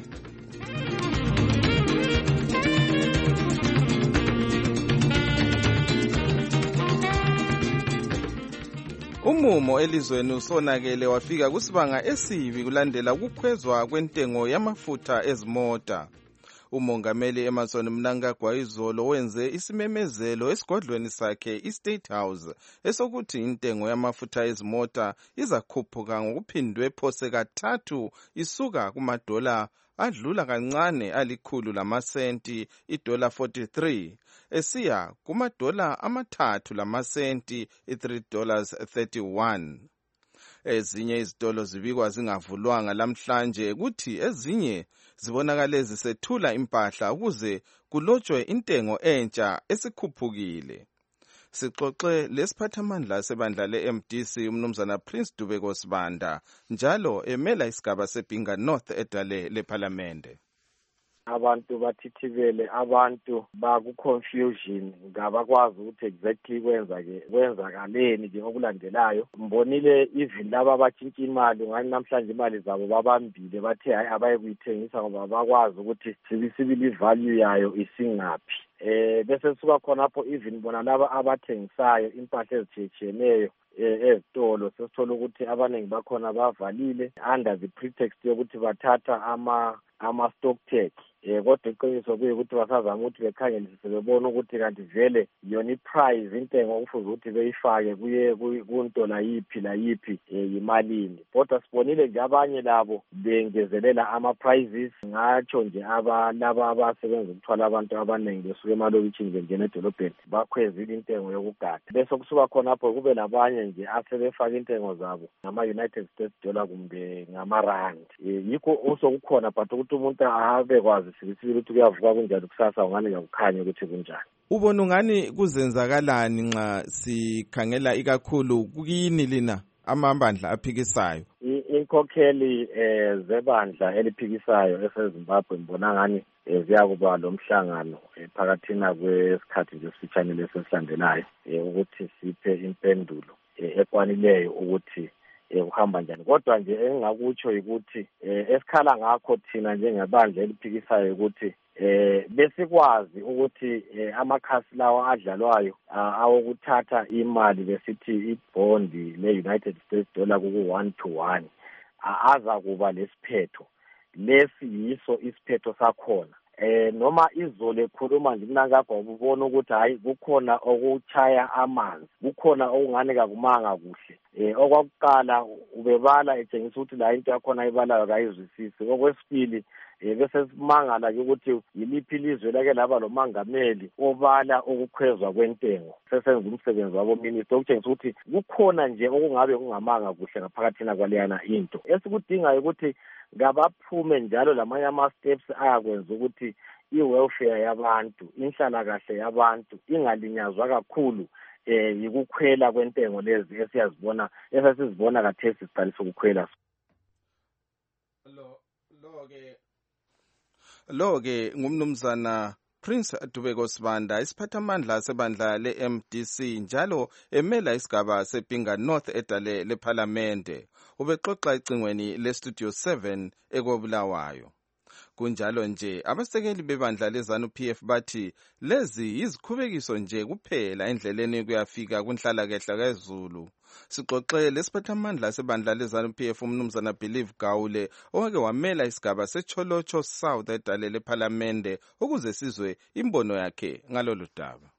Umumo elizweni usonakele wafika kusibanga esibi kulandela ukukhwezwa kwentengo yamafutha ezimota. Umongameli Emerson Mnangagwa izolo wenze isimemezelo esigodlweni sakhe iState House esokuthi intengo yamafutha ezimota izakhuphuka ngokuphindwe phose kathathu isuka kumadola adlula kancane alikhulu lamasenti $43 esiya kumadola $3 lamasenti $3.31. Ezinye izitolo zibikwa zingavulwanga lamhlanje kuthi ezinye zibonakale zisethula impahla ukuze kulotshwe intengo entsha esikhuphukile. Sixoxe lesiphathamandla sebandla le-MDC umnumzana Prince Dubeko Sibanda njalo emela isigaba seBhinga North edale lePhalamende. Abantu bathithibele, abantu baku-confusion, ngabakwazi ukuthi exactly kwenzakaleni nje okulandelayo. Mbonile even laba abatshintsha imali ngani namhlanje imali zabo babambile bathe hayi abaye kuyithengisa ngoba bakwazi ukuthi sibisibili value yayo isingaphi. Bese suka khonapho even bona laba abathengisayo impahla ezitshiyeneyo ezitolo sesithola ukuthi abaningi bakhona bavalile under the pretext yokuthi bathatha ama-stock take. Kodwa iqiniso kuyikuthi basazama ukuthi bekhangelisise bebona ukuthi kanti vele yona i-price intengo okufuze ukuthi beyifake kuye kunto layiphi yimalini. Kodwa sibonile nje abanye labo bengezelela ama-prices, ngatsho nje laba abasebenza ukuthwala abantu abaningi besuke emalokitshini bengena edolobheni bakhwezile intengo yokugada. Bese kusuka khonapho kube labanye nje asebefaka intengo zabo ngama-United States dollar kumbe ngama-rand. Yikho osokukhona but ukuthi umuntu abekwazi sibisibili ukuthi kuyavuka kunjani kusasa ungane yakukhanya ukuthi kunjani. Ubona ungani kuzenzakalani nxa sikhangela ikakhulu kuyini lina amabandla aphikisayo? Inkokheli zebandla eliphikisayo eseZimbabwe mbona ngani ziyakuba lomhlangano phakathina kwesikhathi nje esifitshane lesesilandelayo ukuthi siphe impendulo ekwanileyo ukuthi kuhamba njani. Kodwa nje engingakutsho ukuthi esikhala ngakho thina njengebandla eliphikisayo ukuthi besikwazi ukuthi amakhasi lawa adlalwayo awokuthatha imali besithi ibhondi le-United States dollar kuku-1 to 1 aza kuba lesiphetho. Lesi yiso isiphetho sakhona. Noma izolo ekhuluma nje mnangagwa ubona ukuthi hayi kukhona okuchaya amanzi, kukhona okungane kakumanga kuhle. Okwakuqala ubebala etshengisa ukuthi la into yakhona ibalayo kayizwisisi. Okwesibili bese simangala ke ukuthi yiliphi ilizwe lake laba lo mangameli obala ukukhwezwa kwentengo. Sesenza umsebenzi wabo minister okutshengisa ukuthi kukhona nje okungabe kungamanga kuhle ngaphakathina kwaleyana into. Esikudingayo ukuthi ngabaphume njalo lamanye ama-steps ayakwenza ukuthi i-welfare yabantu, inhlalakahle yabantu ingalinyazwa kakhulu yikukhwela kwentengo lezi esizibona kathesi siqalisa ukukhwela. Lo-ke ngumnumzana Prince Dubeko Sibanda, isiphathamandla sebandla le-MDC njalo emela isigaba sePinga North edale lephalamende. Ubexoxa ecingweni le-Studio 7 ekobulawayo. Kunjalo nje abasekeli bebandla leZANU-PF bathi lezi yizikhubekiso nje kuphela endleleni kuyafika kunhlalakehla kaZulu. Sixoxe lesiphathamandla sebandla leZANU-PF umnumzana Believe Gawule owake wamela isigaba seCholocho South edale lephalamende ukuze sizwe imbono yakhe ngalolu daba.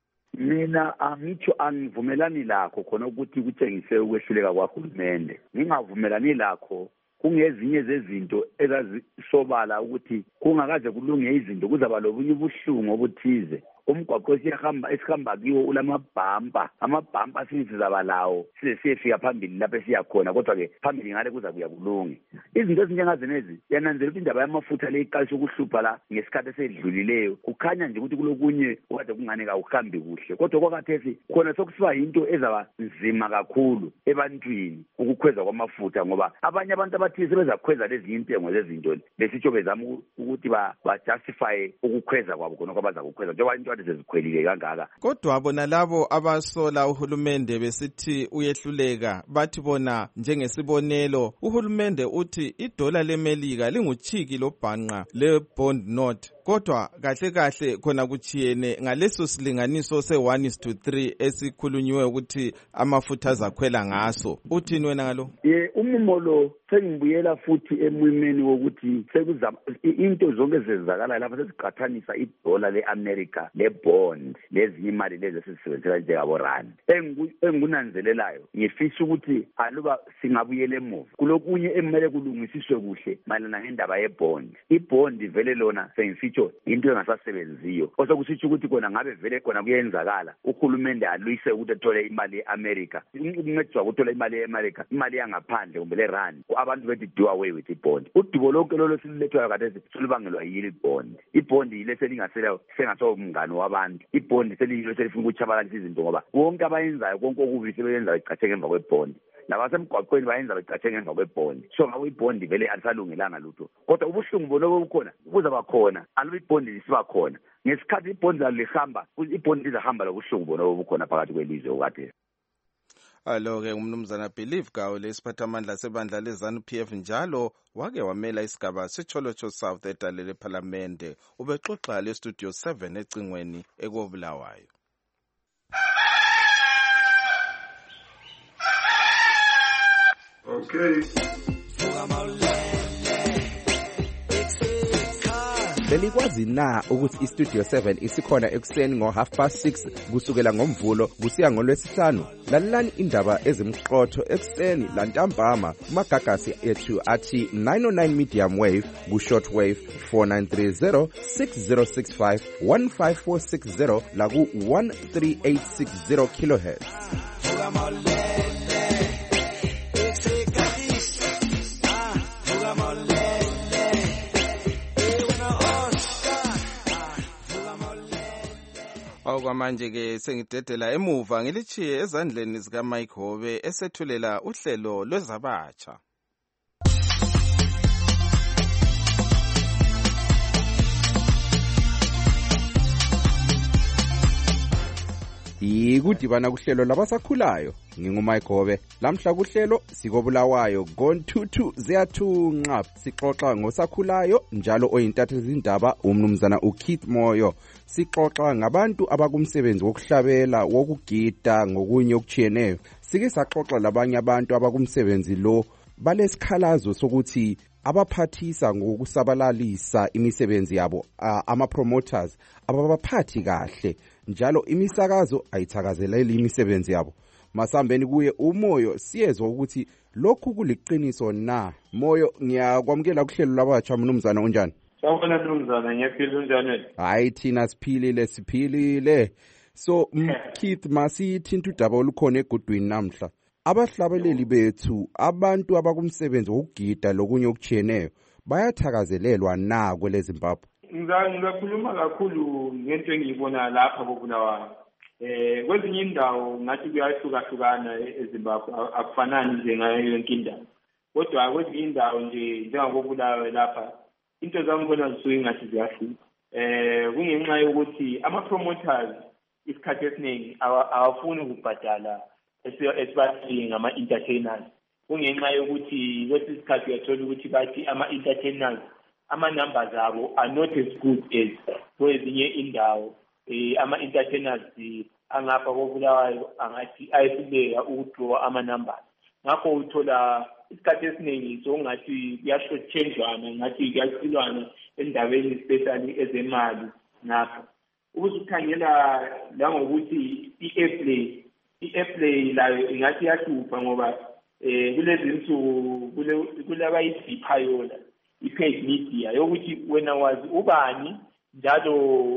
Mina angitsho angivumelani lakho khona ukuthi kutshengise ukwehluleka kwaHulumende. Ngingavumelani lakho kungezinye zezinto ezazisobala ukuthi kungakaze kulunge izinto kuzaba lobunye ubuhlungu obuthize. Umgwaqo esihamba kiwo ulamabhampa, amabhampa sizaba lawo siyefika phambili lapho siyakhona, kodwa-ke phambili ngale kuzabuya kulunge. Izinto ezinjengazenezi yananzela ukuthi indaba yamafutha le iqalisa ukuhlupha la ngesikhathi esedlulileyo. Kukhanya nje ukuthi kulokunye okade kungane kawuhambi kuhle, kodwa kwakhathesi khona sokusiba yinto ezaba nzima kakhulu ebantwini ukukhweza kwamafutha, ngoba abanye abantu abathile sebezakhweza lezi intengo zezinto besitsho bezama ukuthi bajustify ukukhweza kwabo khona kwabaza kukhweza njengoba into sezikhwelile kangaka. Kodwa bona labo abasola uhulumende besithi uyehluleka bathi bona njengesibonelo uhulumende uthi idola leMelika linguchiki lobhanqa le-bond note, kodwa kahle kahle khona kuchiyene ngaleso silinganiso se-1:3 esikhulunyiwe ukuthi amafutha azakhwela ngaso. Uthini wena ngalo? Umumo lo sengibuyela futhi emwimeni wokuthi sekuzama into zonke zezakala lapha seziqathanisa idola le-America le-bond lezinye imali lezi esizisebenzisela njengabo-rand. Engikunanzelelayo ngifisa ukuthi aluba singabuyela emuva kulokunye emele kulungisiswe kuhle mayelana ngendaba ye-bond. I-bond vele lona sengifitsho into engasasebenziyo, osokusitsho ukuthi kona ngabe vele kona kuyenzakala uhulumende aluyise ukuthi ethole imali ye-America, ukuncediswa ukuthola imali ye-America, imali yangaphandle kumbe le-rand. Abantu bethi do away with i-bond. Udubo lonke lolo sililethwayo kade solubangelwa yile i-bond. I-bond yile selingasela sengasomngane wabantu. I-bond seliyilo selifuna ukuchabalalisa izinto ngoba wonke abayenzayo konke okubi sebeyenza becatheke emva kwe-bond. Labasemgwaqweni bayenza becatheke emva kwe-bond. So ngabe i-bond vele alisalungelanga lutho. Kodwa ubuhlungu bona obukhona buzaba khona aluba i-bond lisiba khona. Ngesikhathi i-bond lihamba, i-bond lizahamba lobuhlungu bona obukhona phakathi kwelizwe okade. Alo-ke umnumzana Believe Gawule isiphathamandla sebandla leZANU-PF njalo wake wamela isigaba seCholocho South edale lephalamende. Ubexoxa le-Studio 7 ecingweni ekobulawayo. Okay. Belikwazi na ukuthi iStudio 7 isikhona ekuseni ngo6:30 kusukela ngomvulo kusiya ngolwesihlanu? Lalelani indaba ezimqotho ekuseni lantambama kumagagasi ethu athi 909 medium wave ku-short wave 4930 6065 15460 la ku-13860 kilohertz. Kwamanje-ke sengidedela emuva ngilichiye ezandleni zikaMike Hobe esethulela uhlelo lwezabatsha. ikudibana kuhlelo labasakhulayo. Ngingumike Hobe. Lamhla kuhlelo sikobulawayo Gontutu ziyathunqa. Sixoxa ngosakhulayo njalo oyintatheli zindaba umnumzana uKeith Moyo. Sixoxa ngabantu abakumsebenzi wokuhlabela, wokugida ngokunye okuchiyeneyo. Sike saxoxa labanye abantu abakumsebenzi lo balesikhalazo sokuthi abaphathisa ngokusabalalisa imisebenzi yabo, ama-promoters ababaphathi kahle njalo imisakazo ayithakazeleli imisebenzi yabo. Masambeni kuye uMoyo siyezwa ukuthi lokhu kuliqiniso na. Moyo, ngiyakwamukela kuhlelo labatsha mnumzana unjani? Sawubona mnumzana, ngiyaphila unjani? Hayi thina siphilile. So Keith, masithinta udaba olukhona egudwini namhla. Abahlabeleli bethu, abantu abakumsebenzi wokugida lokunye okuchiyeneyo bayathakazelelwa na kwele Zimbabwe? Ngizakhuluma kakhulu ngento engiyibona lapha koBulawayo. Kwezinye indawo ngathi kuyahlukahlukana eZimbabwe, akufanani nje ngayo yonke indawo. Kodwa kwezinye indawo nje njengakoBulawayo lapha into zangibona zisuke ngathi ziyahluka. Kungenxa yokuthi ama-promoters isikhathi esiningi awafuni ukubhadala esibathi ngama-entertainers. Kungenxa yokuthi kwesinye isikhathi uyathola ukuthi bathi ama-entertainers ama-numbers abo are not as good as kwezinye indawo. Ama-entertainers angapha koBulawayo angathi ayehluleka ukudrawa ama-numbers. Ngakho uthola isikhathi esiningi sokungathi kuyashotshenzwana, ngathi kuyacilwana endabeni especially ezemali ngapha. Ukuzikhangela langokuthi i-airplay layo ingathi yahlupha ngoba kulezi nsuku kulabayidiphayola i-paid media yokuthi wena wazi ubani njalo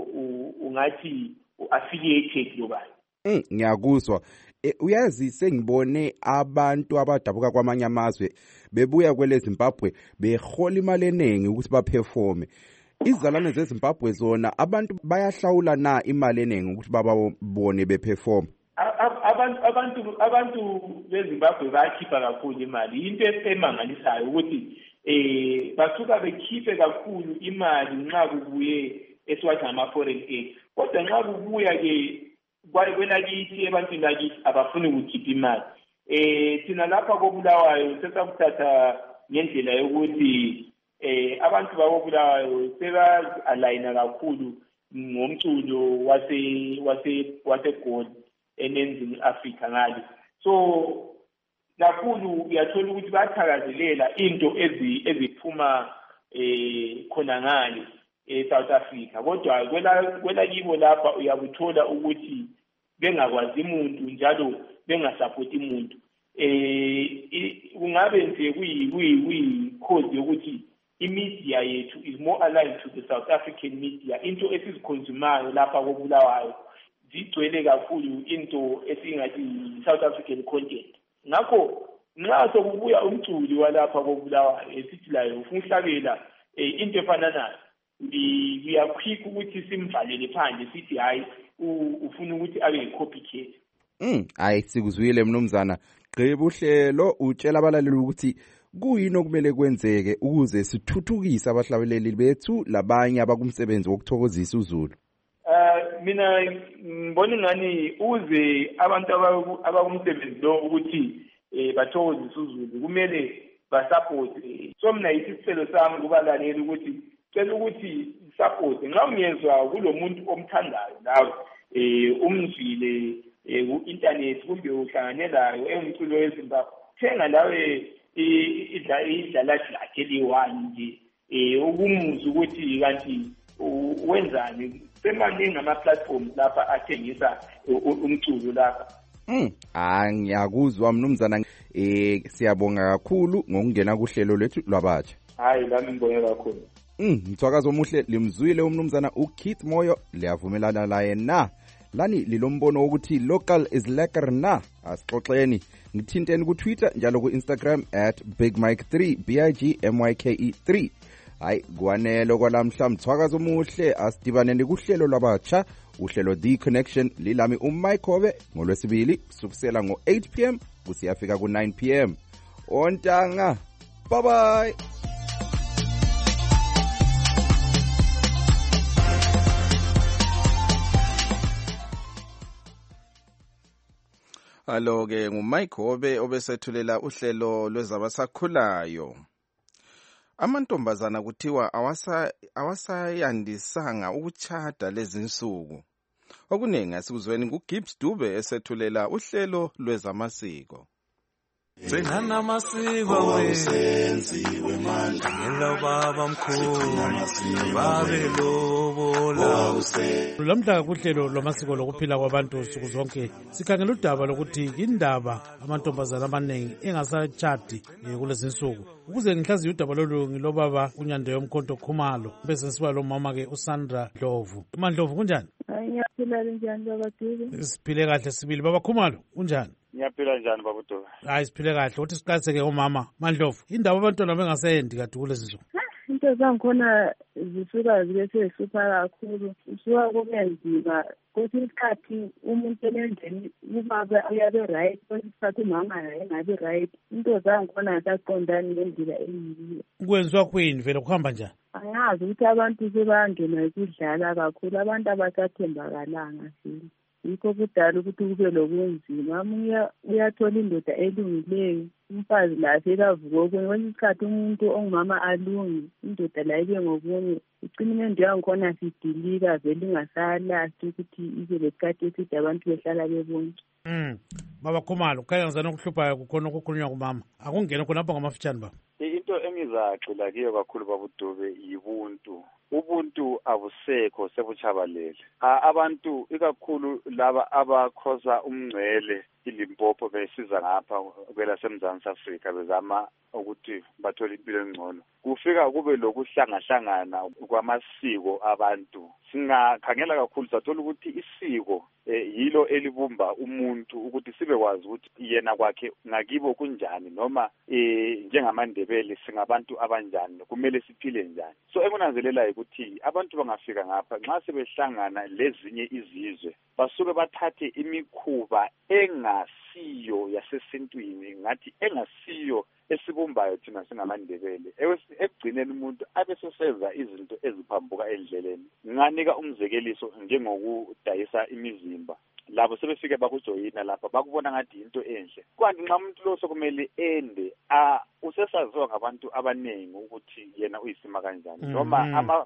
ungathi u-affiliated lobani. Ngiyakuzwa. Uyazi sengibone abantu abadabuka kwamanye amazwe bebuya kwele Zimbabwe behola imali eningi ukuthi baperforme. Izalwane zeZimbabwe zona abantu bayahlawula na imali eningi ukuthi bababone beperform? Abantu beZimbabwe bayakhipha kakhulu imali. Into emangalisayo ukuthi basuka bekhiphe kakhulu imali nxa kubuye esiwathi ama-foreign aid. Kodwa nxa kubuya-ke kwelakithi ebantwini lakithi abafuni ukukhipha imali. Thina lapha koBulawayo sesakuthatha ngendlela yokuthi abantu bakoBulawayo seba-aligna kakhulu ngomculo waseGoli eNingizimu Afrika ngale. So kakhulu uyathola ukuthi bayathakazelela into eziphuma khona ngale eSouth Africa. Kodwa kwelakibo lapha uyakuthola ukuthi bengakwazi umuntu njalo bengasapoti umuntu. Kungabe nje kuyi-cause yokuthi i-media yethu is more aligned to the South African media. Into esizikhonsumayo lapha koBulawayo zigcwele kakhulu into esingathi South African content. Ngakho nxa sokubuya umculi walapha koBulawayo esithi layo ufuna uhlabela into efana nayo, uyakhwika ukuthi simvalele phandle sithi hayi ufuna ukuthi abe yi-copycat. Hayi sikuzwile mnumzana. Gqiba uhlelo utshela abalaleli ukuthi kuyini okumele kwenzeke ukuze sithuthukise abahlabeleli bethu labanye abakumsebenzi wokuthokozisa uZulu. Mina ngibona ngani uze abantu abakumsebenzi lo ukuthi bathokozise uZulu kumele basupport. So mina isicelo sami kubalaleli ukuthi cela ukuthi support. Nxa ungezwa kulomuntu omthandayo lawe umzwile ku-internet kumbe uhlanganelayo engumculo weZimbabwe, thenga lawe idlalathi lakhe eliyi-1 nje ukumuzwa ukuthi kanti wenzani. Semaningi ama-platforms lapha athengisa umculo lapha. Ngiyakuzwa mnumzana. Siyabonga kakhulu ngokungena kuhlelo lwethu lwabatsha. Hayi lami ngibonge kakhulu. Mthwakazo omuhle limzwile umnumzana uKeith Moyo. Liyavumelana laye na? Lani lilombono ukuthi local is lekker na? Asixoxeni. Ngithinteni ku-Twitter njalo ku-Instagram @BigMike3 BIGMYKE3. Hayi kwanelo kwalamhla mthwakazo omuhle asidibaneni kuhlelo lwabatsha uhlelo The Connection lilami uMike Hobe ngoLwesibili kusukela ngo-8 PM kusiyafika ku-9 PM. Ontanga. Bye bye. Alo-ke nguMike Hobe obesethulela uhlelo lwezabasakhulayo. Amantombazana kuthiwa awasayandisanga ukutshada lezinsuku. Okuningi asikuzweni nguGibbs Dube esethulela uhlelo lwezamasiko. Gcina amasiko wenziwe manje ngelo baba mkhulu babe lobola Lamhla kuhlelo lwamasiko lokuphila kwabantu nsuku zonke sikhangela udaba lokuthi indaba amantombazana amaningi engasatshadi kulezinsuku. Ukuze ngihlaziye udaba lolu ngilobaba uNyanda Yomkhonto Khumalo bese siba lo mama ke uSandra Dlovu. Mandlovu kunjani? Ngiyaphila njani baba Dube? Siphile kahle sibili. Baba Khumalo unjani? Ngiyaphila njani baba Dube? Hayi siphile kahle. Uthi siqaliseke umama Mandlovu. Indaba abantwana bengasendi kade kulezinsuku. Into zangikhona zisuka zibe sehlupha kakhulu. Usuka kubenzima. Kwesinye isikhathi umuntu emendeni ubaba uyabe right, kwesinye isikhathi umama naye engabi right. Into zangikhona azaqondani ngendlela eyiyo. Kwenziwa kwini vele kuhamba njani? Angazi ukuthi abantu sebangena ukudlala kakhulu, abantu abasathembakalanga vele. Yikho kudala ukuthi kube lobunzima. Omunye uyathola indoda elungileyo, umfazi lahle ekavuka okunye. Kwesinye isikhathi umuntu ongumama alungi, indoda la ibe ngokunye. Igcina imendo yangikhona sidilika vele ingasalasti ukuthi ibe lesikhathi eside abantu behlala bebonke. Baba Khumalo, khaya ngizana ukuhluphayo kukhona okukhulunywa kumama. Akungena khonapha ngamafitshane baba. Into engizagxila kiyo kakhulu baba Dube yibuntu. Ubuntu abusekho sebuchabalele. Abantu ikakhulu laba abakhoza umngcele iLimpopo besiza ngapha kwela seMzansi Afrika bezama ukuthi bathole impilo engcono. Kufika kube lokuhlangahlangana kwamasiko abantu. Singakhangela kakhulu sathola ukuthi isiko yilo elibumba umuntu ukuthi sibe kwazi ukuthi yena kwakhe ngakibo kunjani noma njengamandebele singabantu abanjani kumele siphile njani. So engunanzelela ukuthi abantu bangafika ngapha nxa sebehlangana lezinye izizwe basuke bathathe imikhuba engasiyo yasesintwini ngathi engasiyo esibumbayo thina singamandebele. Ekugcineni umuntu abesesenza izinto eziphambuka endleleni. Nganika umzekeliso njengokudayisa imizimba. Labo sebefike bakujoyina lapha bakubona ngathi into enhle. Kanti nxa umuntu lo sokumele ende usesaziwa ngabantu abanengi ukuthi yena uyisima kanjani. Noma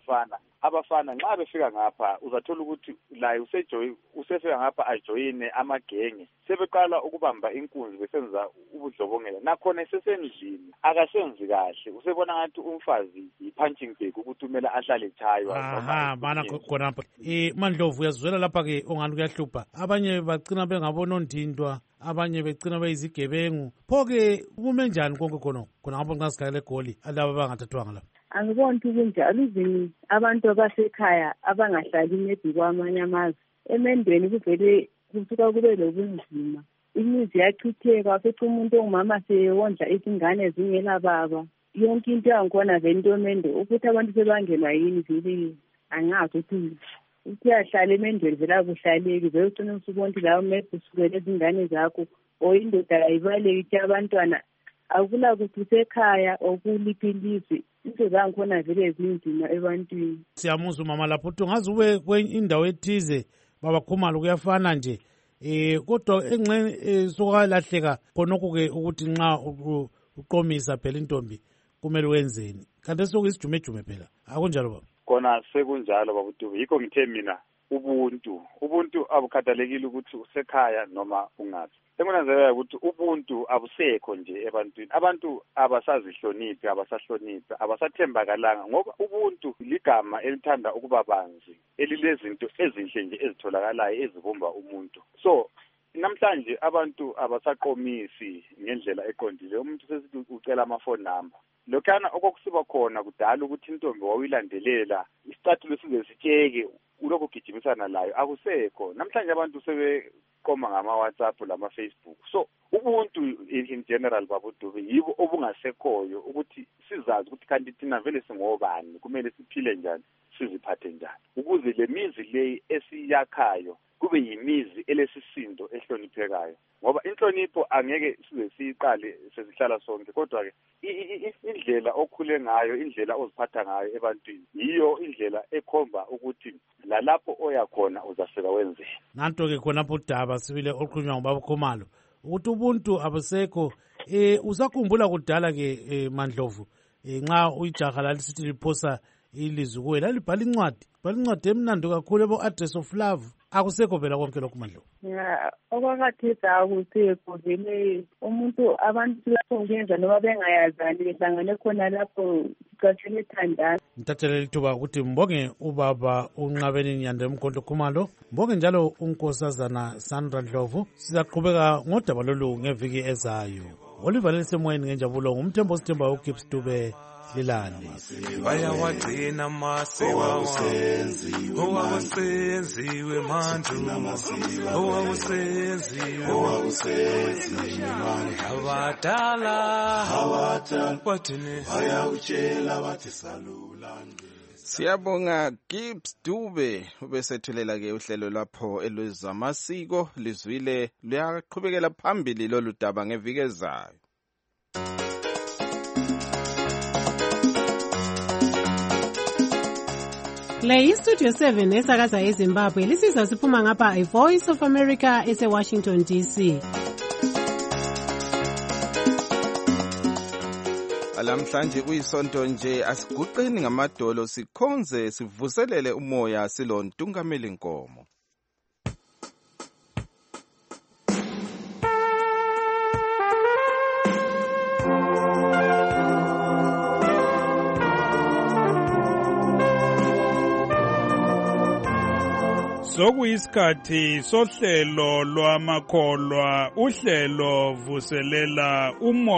abafana nxa befika ngapha uzathola ukuthi la usefika ngapha ajoyine amagenge. Sebeqala ukubamba inkunzi besenza ubudlobongela. Nakhona sesendlini akasenzi kahle. Usebona ngathi umfazi yi-punching bag ukuthi kumele ahlale echaywa. Bana khonapha. Mandlovu uyazwela lapha ke ongani kuyahlupha. Abanye bagcina bengabona ondindwa, abanye begcina beyizigebengu. Pho-ke kume njani konke khona ngapha nxa sikhangela eGoli alaba abangathathwanga lapha? Angiboni kunjalo izini abantu abasekhaya abangahlali maybe kwamanye amazwe. Emendweni kuvele kusuka kube lobunzima. Imizi yachitheka futhi umuntu ongumama sewondla izingane zingela baba. Yonke into yangikhona vele into emendo ukuthi abantu sebangenwa yini vele angazi ukuthi uyahlala emendweni vele akuhlaleki vele ugcina usubona ukuthi lawo maybe usukele izingane zakho oyindoda ayibaleki ukuthi abantwana akula kuthi usekhaya okuliphi ilizwe. Into zangikhona vele ezinzima ebantwini. Siyamuzwa mama lapho uthi ungaze ube kwendawo ethize baba Khumalo kuyafana nje. Kodwa engxenye sokalahleka khonokho-ke ukuthi nxa uqomisa phela intombi kumele wenzeni. Kanti sokuyisijumejume phela. Akunjalo baba? Kona sekunjalo baba Dube. Yikho ngithe mina ubuntu abukhathalekile ukuthi usekhaya noma ungaphi. Engunanzelela ukuthi ubuntu abusekho nje ebantwini. Abantu abasazihloniphi, abasahloniphi, abasathembakalanga ngoba ubuntu ligama elithanda ukuba banzi, elilezinto ezinhle nje ezitholakalayo ezibumba umuntu. So namhlanje abantu abasaqomisi ngendlela eqondile. Umuntu sesithi ucela amafoni number. Lokhana okokusiba khona kudala ukuthi intombi wayilandelela isicathulo size sitsheke ulokhu gijimisana layo akusekho. Namhlanje abantu sebeqoma ngama-WhatsApp lama-Facebook. So ubuntu in general baba Dube yibo obungasekhoyo ukuthi sizazi ukuthi kanti thina vele singobani, kumele siphile njani, siziphathe njani, ukuze le mizi le esiyakhayo kube yimizi elesisindo ehloniphekayo. ngoba inhlonipho angeke size siyiqale sesihlala sonke, kodwa-ke indlela okhule ngayo, indlela oziphatha ngayo ebantwini, yiyo indlela ekhomba ukuthi lalapho oya khona uzafika wenzeni. Nanto-ke khonapho udaba sibile olukhulunywa ngubaba Khumalo ukuthi ubuntu abusekho. Usakhumbula kudala-ke Mandlovu, nxa uyijaha lalisithi liphosa ilizwi kuwe lalibhala incwadi emnandi kakhulu ebo-Address of Love. Akusekho vela konke lokhu Mandlovu. Okwakhathesi akusekho vele. Umuntu abantu lapho ngenza noma bengayazani behlangane khona lapho sicashele thandana. Ngithathele lithuba ukuthi mbonge ubaba uNqabeni Nyande Mkhonto Khumalo, mbonge njalo unkosazana Sandra Ndlovu. Sizaqhubeka ngodaba lolu ngeviki ezayo. Oliver Lesemoyeni ngenjabulo ngumthembo sithemba uGibbs Dube Lilani. Bayawagcina amasiko owawusenziwe manje, owawusenziwe abadala bathini bayawutshela bathi salulande. Siyabonga Gibbs Dube ubesethulela ke uhlelo lapho elwezamasiko lizwile luyaqhubekela phambili lolu daba ngeviki ezayo. Le iStudio 7 esakaza eZimbabwe lisizwa siphuma ngapha iVoice of America eseWashington DC. Alamhlanje kuyisonto nje asiguqeni ngamadolo sikhonze sivuselele umoya silontungameli Nkomo. Sokuyisikhathi sohlelo lwamakholwa, uhlelo vuselela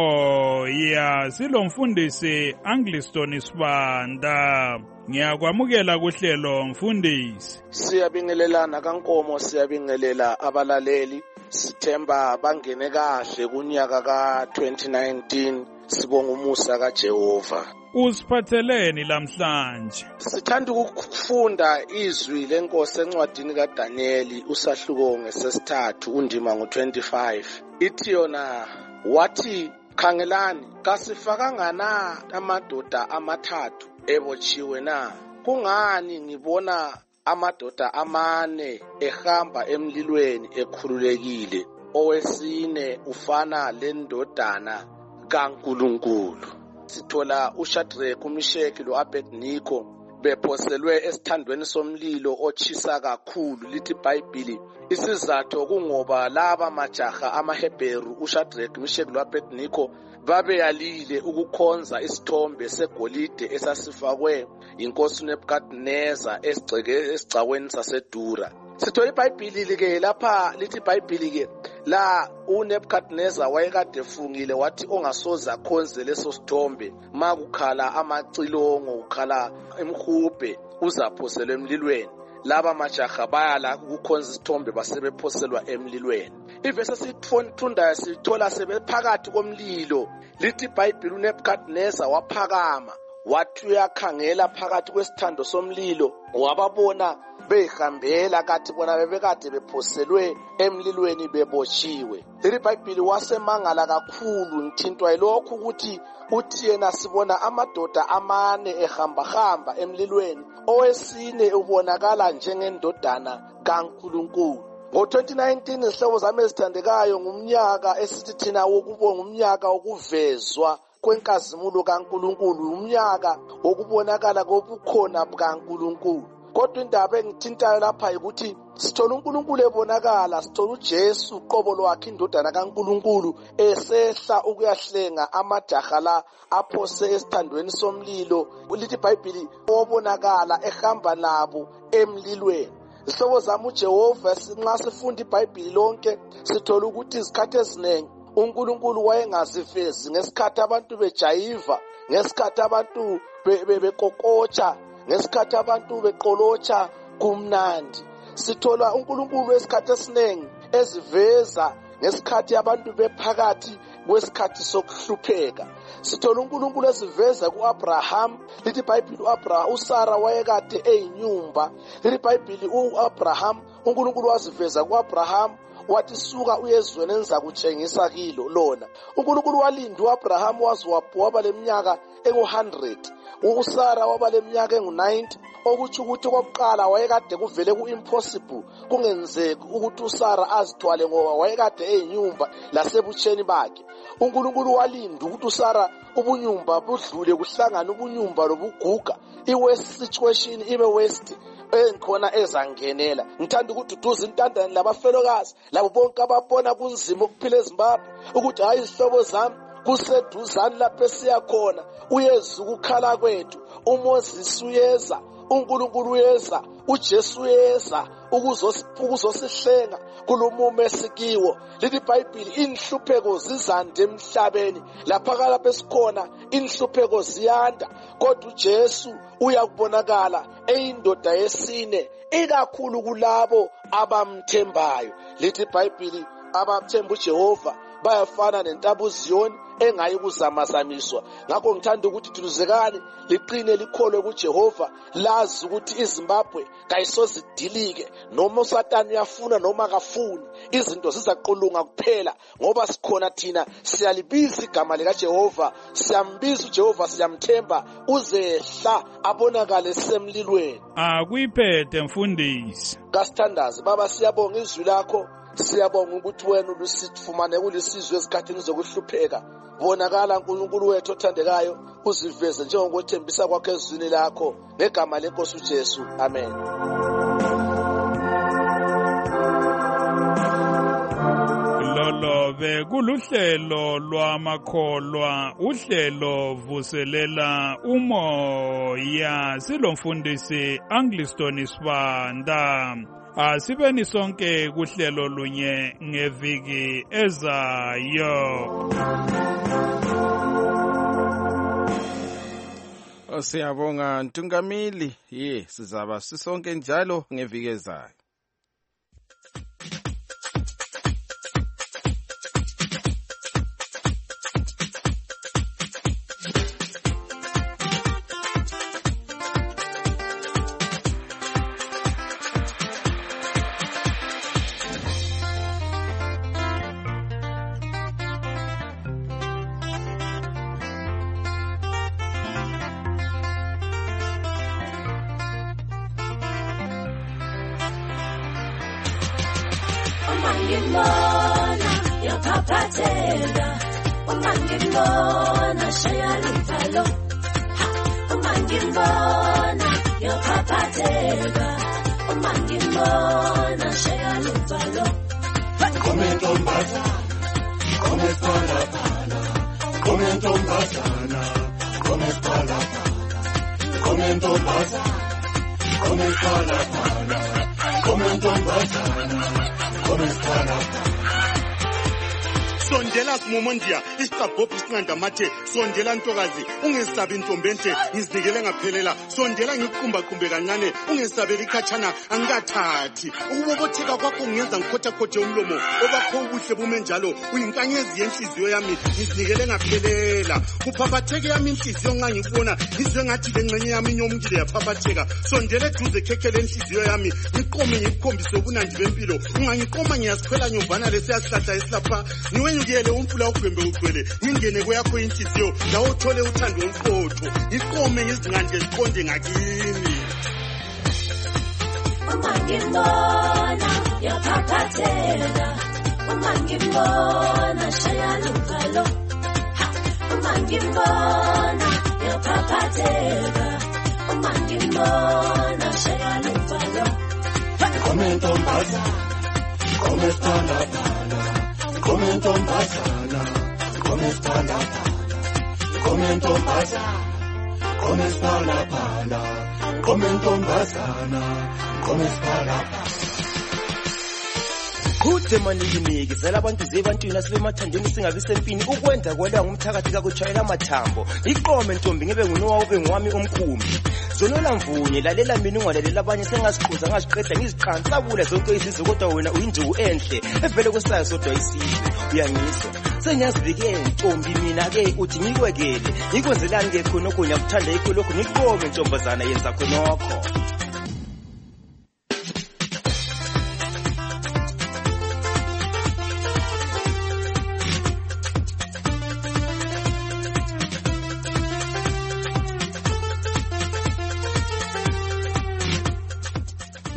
umoya, silomfundisi Angliston Sibanda. Ngiyakwamukela kuhlelo mfundisi. Siyabingelelana kaNkomo, siyabingelela abalaleli. Sithemba bangene kahle kunyaka ka-2019. Sibonga umusa kaJehova. Usiphatheleni lamhlanje? Sithanda ukufunda izwi lenkosi encwadini kaDaniel usahluko ngesesithathu undima ngo-25. Ithi yona wathi, khangelani, kasifakanga na amadoda amathathu ebotshiwe na? Kungani ngibona amadoda amane ehamba emlilweni ekhululekile? Owesine ufana lendodana kaNkulunkulu. Sithola uShadrach, uMeshaki lo-Abednego bephoselwe esithandweni somlilo otshisa kakhulu. Lithi iBhayibhili isizathu kungoba laba majaha amaHebheru uShadrach, uMeshaki lo-Abednego babeyalile ukukhonza isithombe segolide esasifakwe inkosi uNebukadneza esigcaweni saseDura. Sithola iBhayibhili ke lapha, lithi iBhayibhili ke la uNebukadneza wayekade efungile wathi ongasoza akhonze leso sithombe makukhala amacilongo, ukhala emhubhe, uzaphoselwa emlilweni. Laba majaha bayala ukukhonza isithombe basebephoselwa emlilweni. Ivesi esithundayo sithola sebephakathi komlilo. Lithi iBhayibhili uNebukadneza waphakama wathi uyakhangela phakathi kwesithando somlilo, wababona behambela kathi bona bebekade bephoselwe emlilweni bebotshiwe. Leli iBhayibhili wasemangala kakhulu, ngithintwa yilokhu ukuthi uthi yena sibona amadoda amane ehamba emlilweni, owesine ubonakala njengendodana kaNkulunkulu. Ngo-2019 izihlobo zami ezithandekayo, ngumnyaka esithi thina wokubonga, umnyaka wokuvezwa kwenkazimulo kaNkulunkulu, umnyaka wokubonakala kobukhona bukaNkulunkulu. Kodwa indaba engithintayo lapha ukuthi sithola uNkulunkulu ebonakala, sithola uJesu uqobo lwakhe indodana kaNkulunkulu esehla ukuyahlenga amajaha la aphose esithandweni somlilo. Lithi iBhayibhili obonakala ehamba nabo emlilweni. Zihlobo zami, uJehova nxa sifunda iBhayibhili lonke sithola ukuthi izikhathi eziningi uNkulunkulu wayengazivezi ngesikhathi abantu bejayiva, ngesikhathi abantu bekokotsha, ngesikhathi abantu beqolotsha kumnandi. Sithola uNkulunkulu esikhathi esiningi eziveza ngesikhathi abantu bephakathi kwesikhathi sokuhlupheka. Sithola uNkulunkulu eziveza ku-Abraham. Lithi iBhayibhili uSara wayekade eyinyumba. Lithi iBhayibhili uNkulunkulu waziveza ku-Abraham, wathi suka uyezweni engizakutshengisa kilo lona. uNkulunkulu walinda u-Abrahamu waze waba leminyaka engu-100, uSara waba leminyaka engu-90, okutsho ukuthi okokuqala wayekade kuvele ku-impossible, kungenzeki ukuthi uSara azithwale ngoba wayekade eyinyumba lasebutsheni bakhe. uNkulunkulu walinda ukuthi uSara ubunyumba budlule kuhlangana ubunyumba lobuguga, i-west situation ibe west enkhona ezangenela. Ngithanda ukuthi uduze intandane labafelokazi labo bonke ababona kunzima ukuphila eZimbabwe ukuthi hayi izihlobo zami kuseduzane lapho esiya khona. Uyezu ukukhala kwethu, uMoses uyeza, uNkulunkulu uyeza, uJesu uyeza ukuzosihlenga kulumumo esikiwo. Lithi iBhayibheli inhlupheko zizande emhlabeni, lapha lapho esikhona inhlupheko ziyanda, kodwa uJesu uyakubonakala eyindoda yesine ikakhulu kulabo abamthembayo. Lithi iBhayibheli abathemba uJehova bayafana nentaba uZiyoni engayi kuzamazamiswa. Ngakho ngithanda ukuthi thuluzekani liqine likholwe kuJehova, lazi ukuthi iZimbabwe kayisozidilike noma uSatani uyafuna noma akafuni, izinto zizaqulunga kuphela ngoba sikhona thina siyalibiza igama likaJehova, siyambiza uJehova, siyamthemba, uzehla abonakale semlilweni. Akuyiphethe mfundisi. Kasithandazi baba, siyabonga izwi lakho, siyabonga ukuthi wena ulusifumane kulisizwe esikhathini zokuhlupheka. Bonakala uNkulunkulu wethu othandekayo, uziveze njengokuthembisa kwakho ezwini lakho, ngegama leNkosi uJesu, amen. Lolo bekuluhlelo lwamakholwa, uhlelo vuselela umoya, silomfundisi Angliston Sibanda. Asibeni sonke kuhlelo lunye ngeviki ezayo. Siyabonga Ntungamili, sizaba sisonke njalo ngeviki ezayo. Umangibona yaphaphazela, umangibona shaya luvalo, umangibona yaphaphazela, umangibona shaya luvalo. Komentombazana, komespalapala, komentombazana, komespalapala, komentombazana, komespalapala, komentombazana. Sondela simomondia isiqabhobhi sinqanda mathe, sondela ntokazi ungesabi intombente ngizinikele ngaphelela, sondela ngikuqumba kancane ungesabeli khatshana angikathathi. Ukubobotheka kwakho kungenza ngikhothakothe umlomo, obakho ubuhle bume njalo uyinkanyezi yenhliziyo yami ngizinikele ngaphelela. Kuphaphatheke yami inhliziyo nxa ngikubona ngizwe ngathi le ngxenye yami inyomukile yaphaphatheka. Sondela eduze khekhe lenhliziyo yami ngiqome ngikukhombise ubunandi bempilo. Ungangiqoma ngiyasikhwela nyumbana lesiyasihlahla esilapha niwenyukele umfula ugwembe ugcwele ngingene kweyakho inhliziyo lawo uthole uthando omfotho iqome ngizingande ziqonde ngakini. Umangibona yaphaphazela, umangibona shaya luvalo, umangibona yaphaphazela, umangibona shaya luvalo. Komentombazana, komespalapala, komentombazana, komespalapala, komentombazana, komespalapala, komentombazana, komespalapala. Kude maniki zela abantu zebantwini asibemathandeni singabi sempini ukwenza kwela ngumthakathi kakutshayela amathambo iqome ntombi ngibe ngunowa ube ngwami omkhumbi zonela mvunye lalela mina ungalalela abanye sengaziqhuza ngaziqeda ngiziqhansabula zonke izizwe kodwa wena uyinjuku enhle evele kwesayo sodwa isizwe uyangizwa senyazivikele ntombi mina ke uthi ngikwekele ngikwenzelani ke khonokho nyakuthanda ikho lokho ngiqome ntombazana yenza khonokho.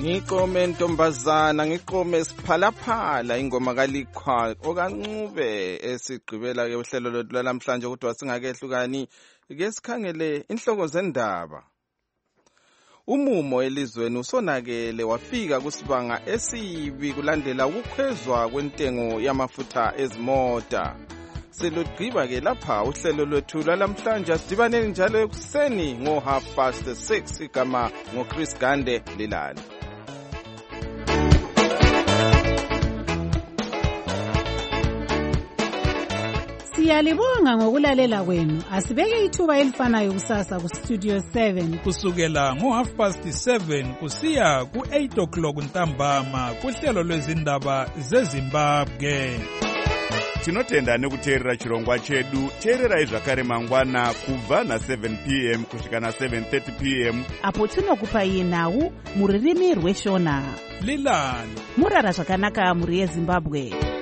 Ngiqome ntombazana ngiqome siphalaphala ingoma kaLikhwa okancube esigqibela ke uhlelo lwethu lamhlanje ukuthi wasingakehlukani ke sikhangele inhloko zendaba. Umumo elizweni usonakele wafika kusibanga esibi kulandela ukukhwezwa kwentengo yamafutha ezimota. Selugqiba ke lapha uhlelo lwethu lamhlanje sidibaneni njalo ekuseni ngo 6:30 igama ngo Chris Gande Lilani. Siyalibonga ngokulalela kwenu. Asibeke ithuba elifanayo kusasa ku Studio 7 kusukela ngo 7:30 kusiya ku 8 o'clock ntambama kuhlelo lwezindaba zeZimbabwe. Tinotenda nekuteerera chirongwa chedu. Teererai zvakare mangwana kubva na 7 p.m. kusvika na 7:30 p.m. apo tinokupai nhau muririmi rweshona. Lilani murara zvakanaka muri yeZimbabwe.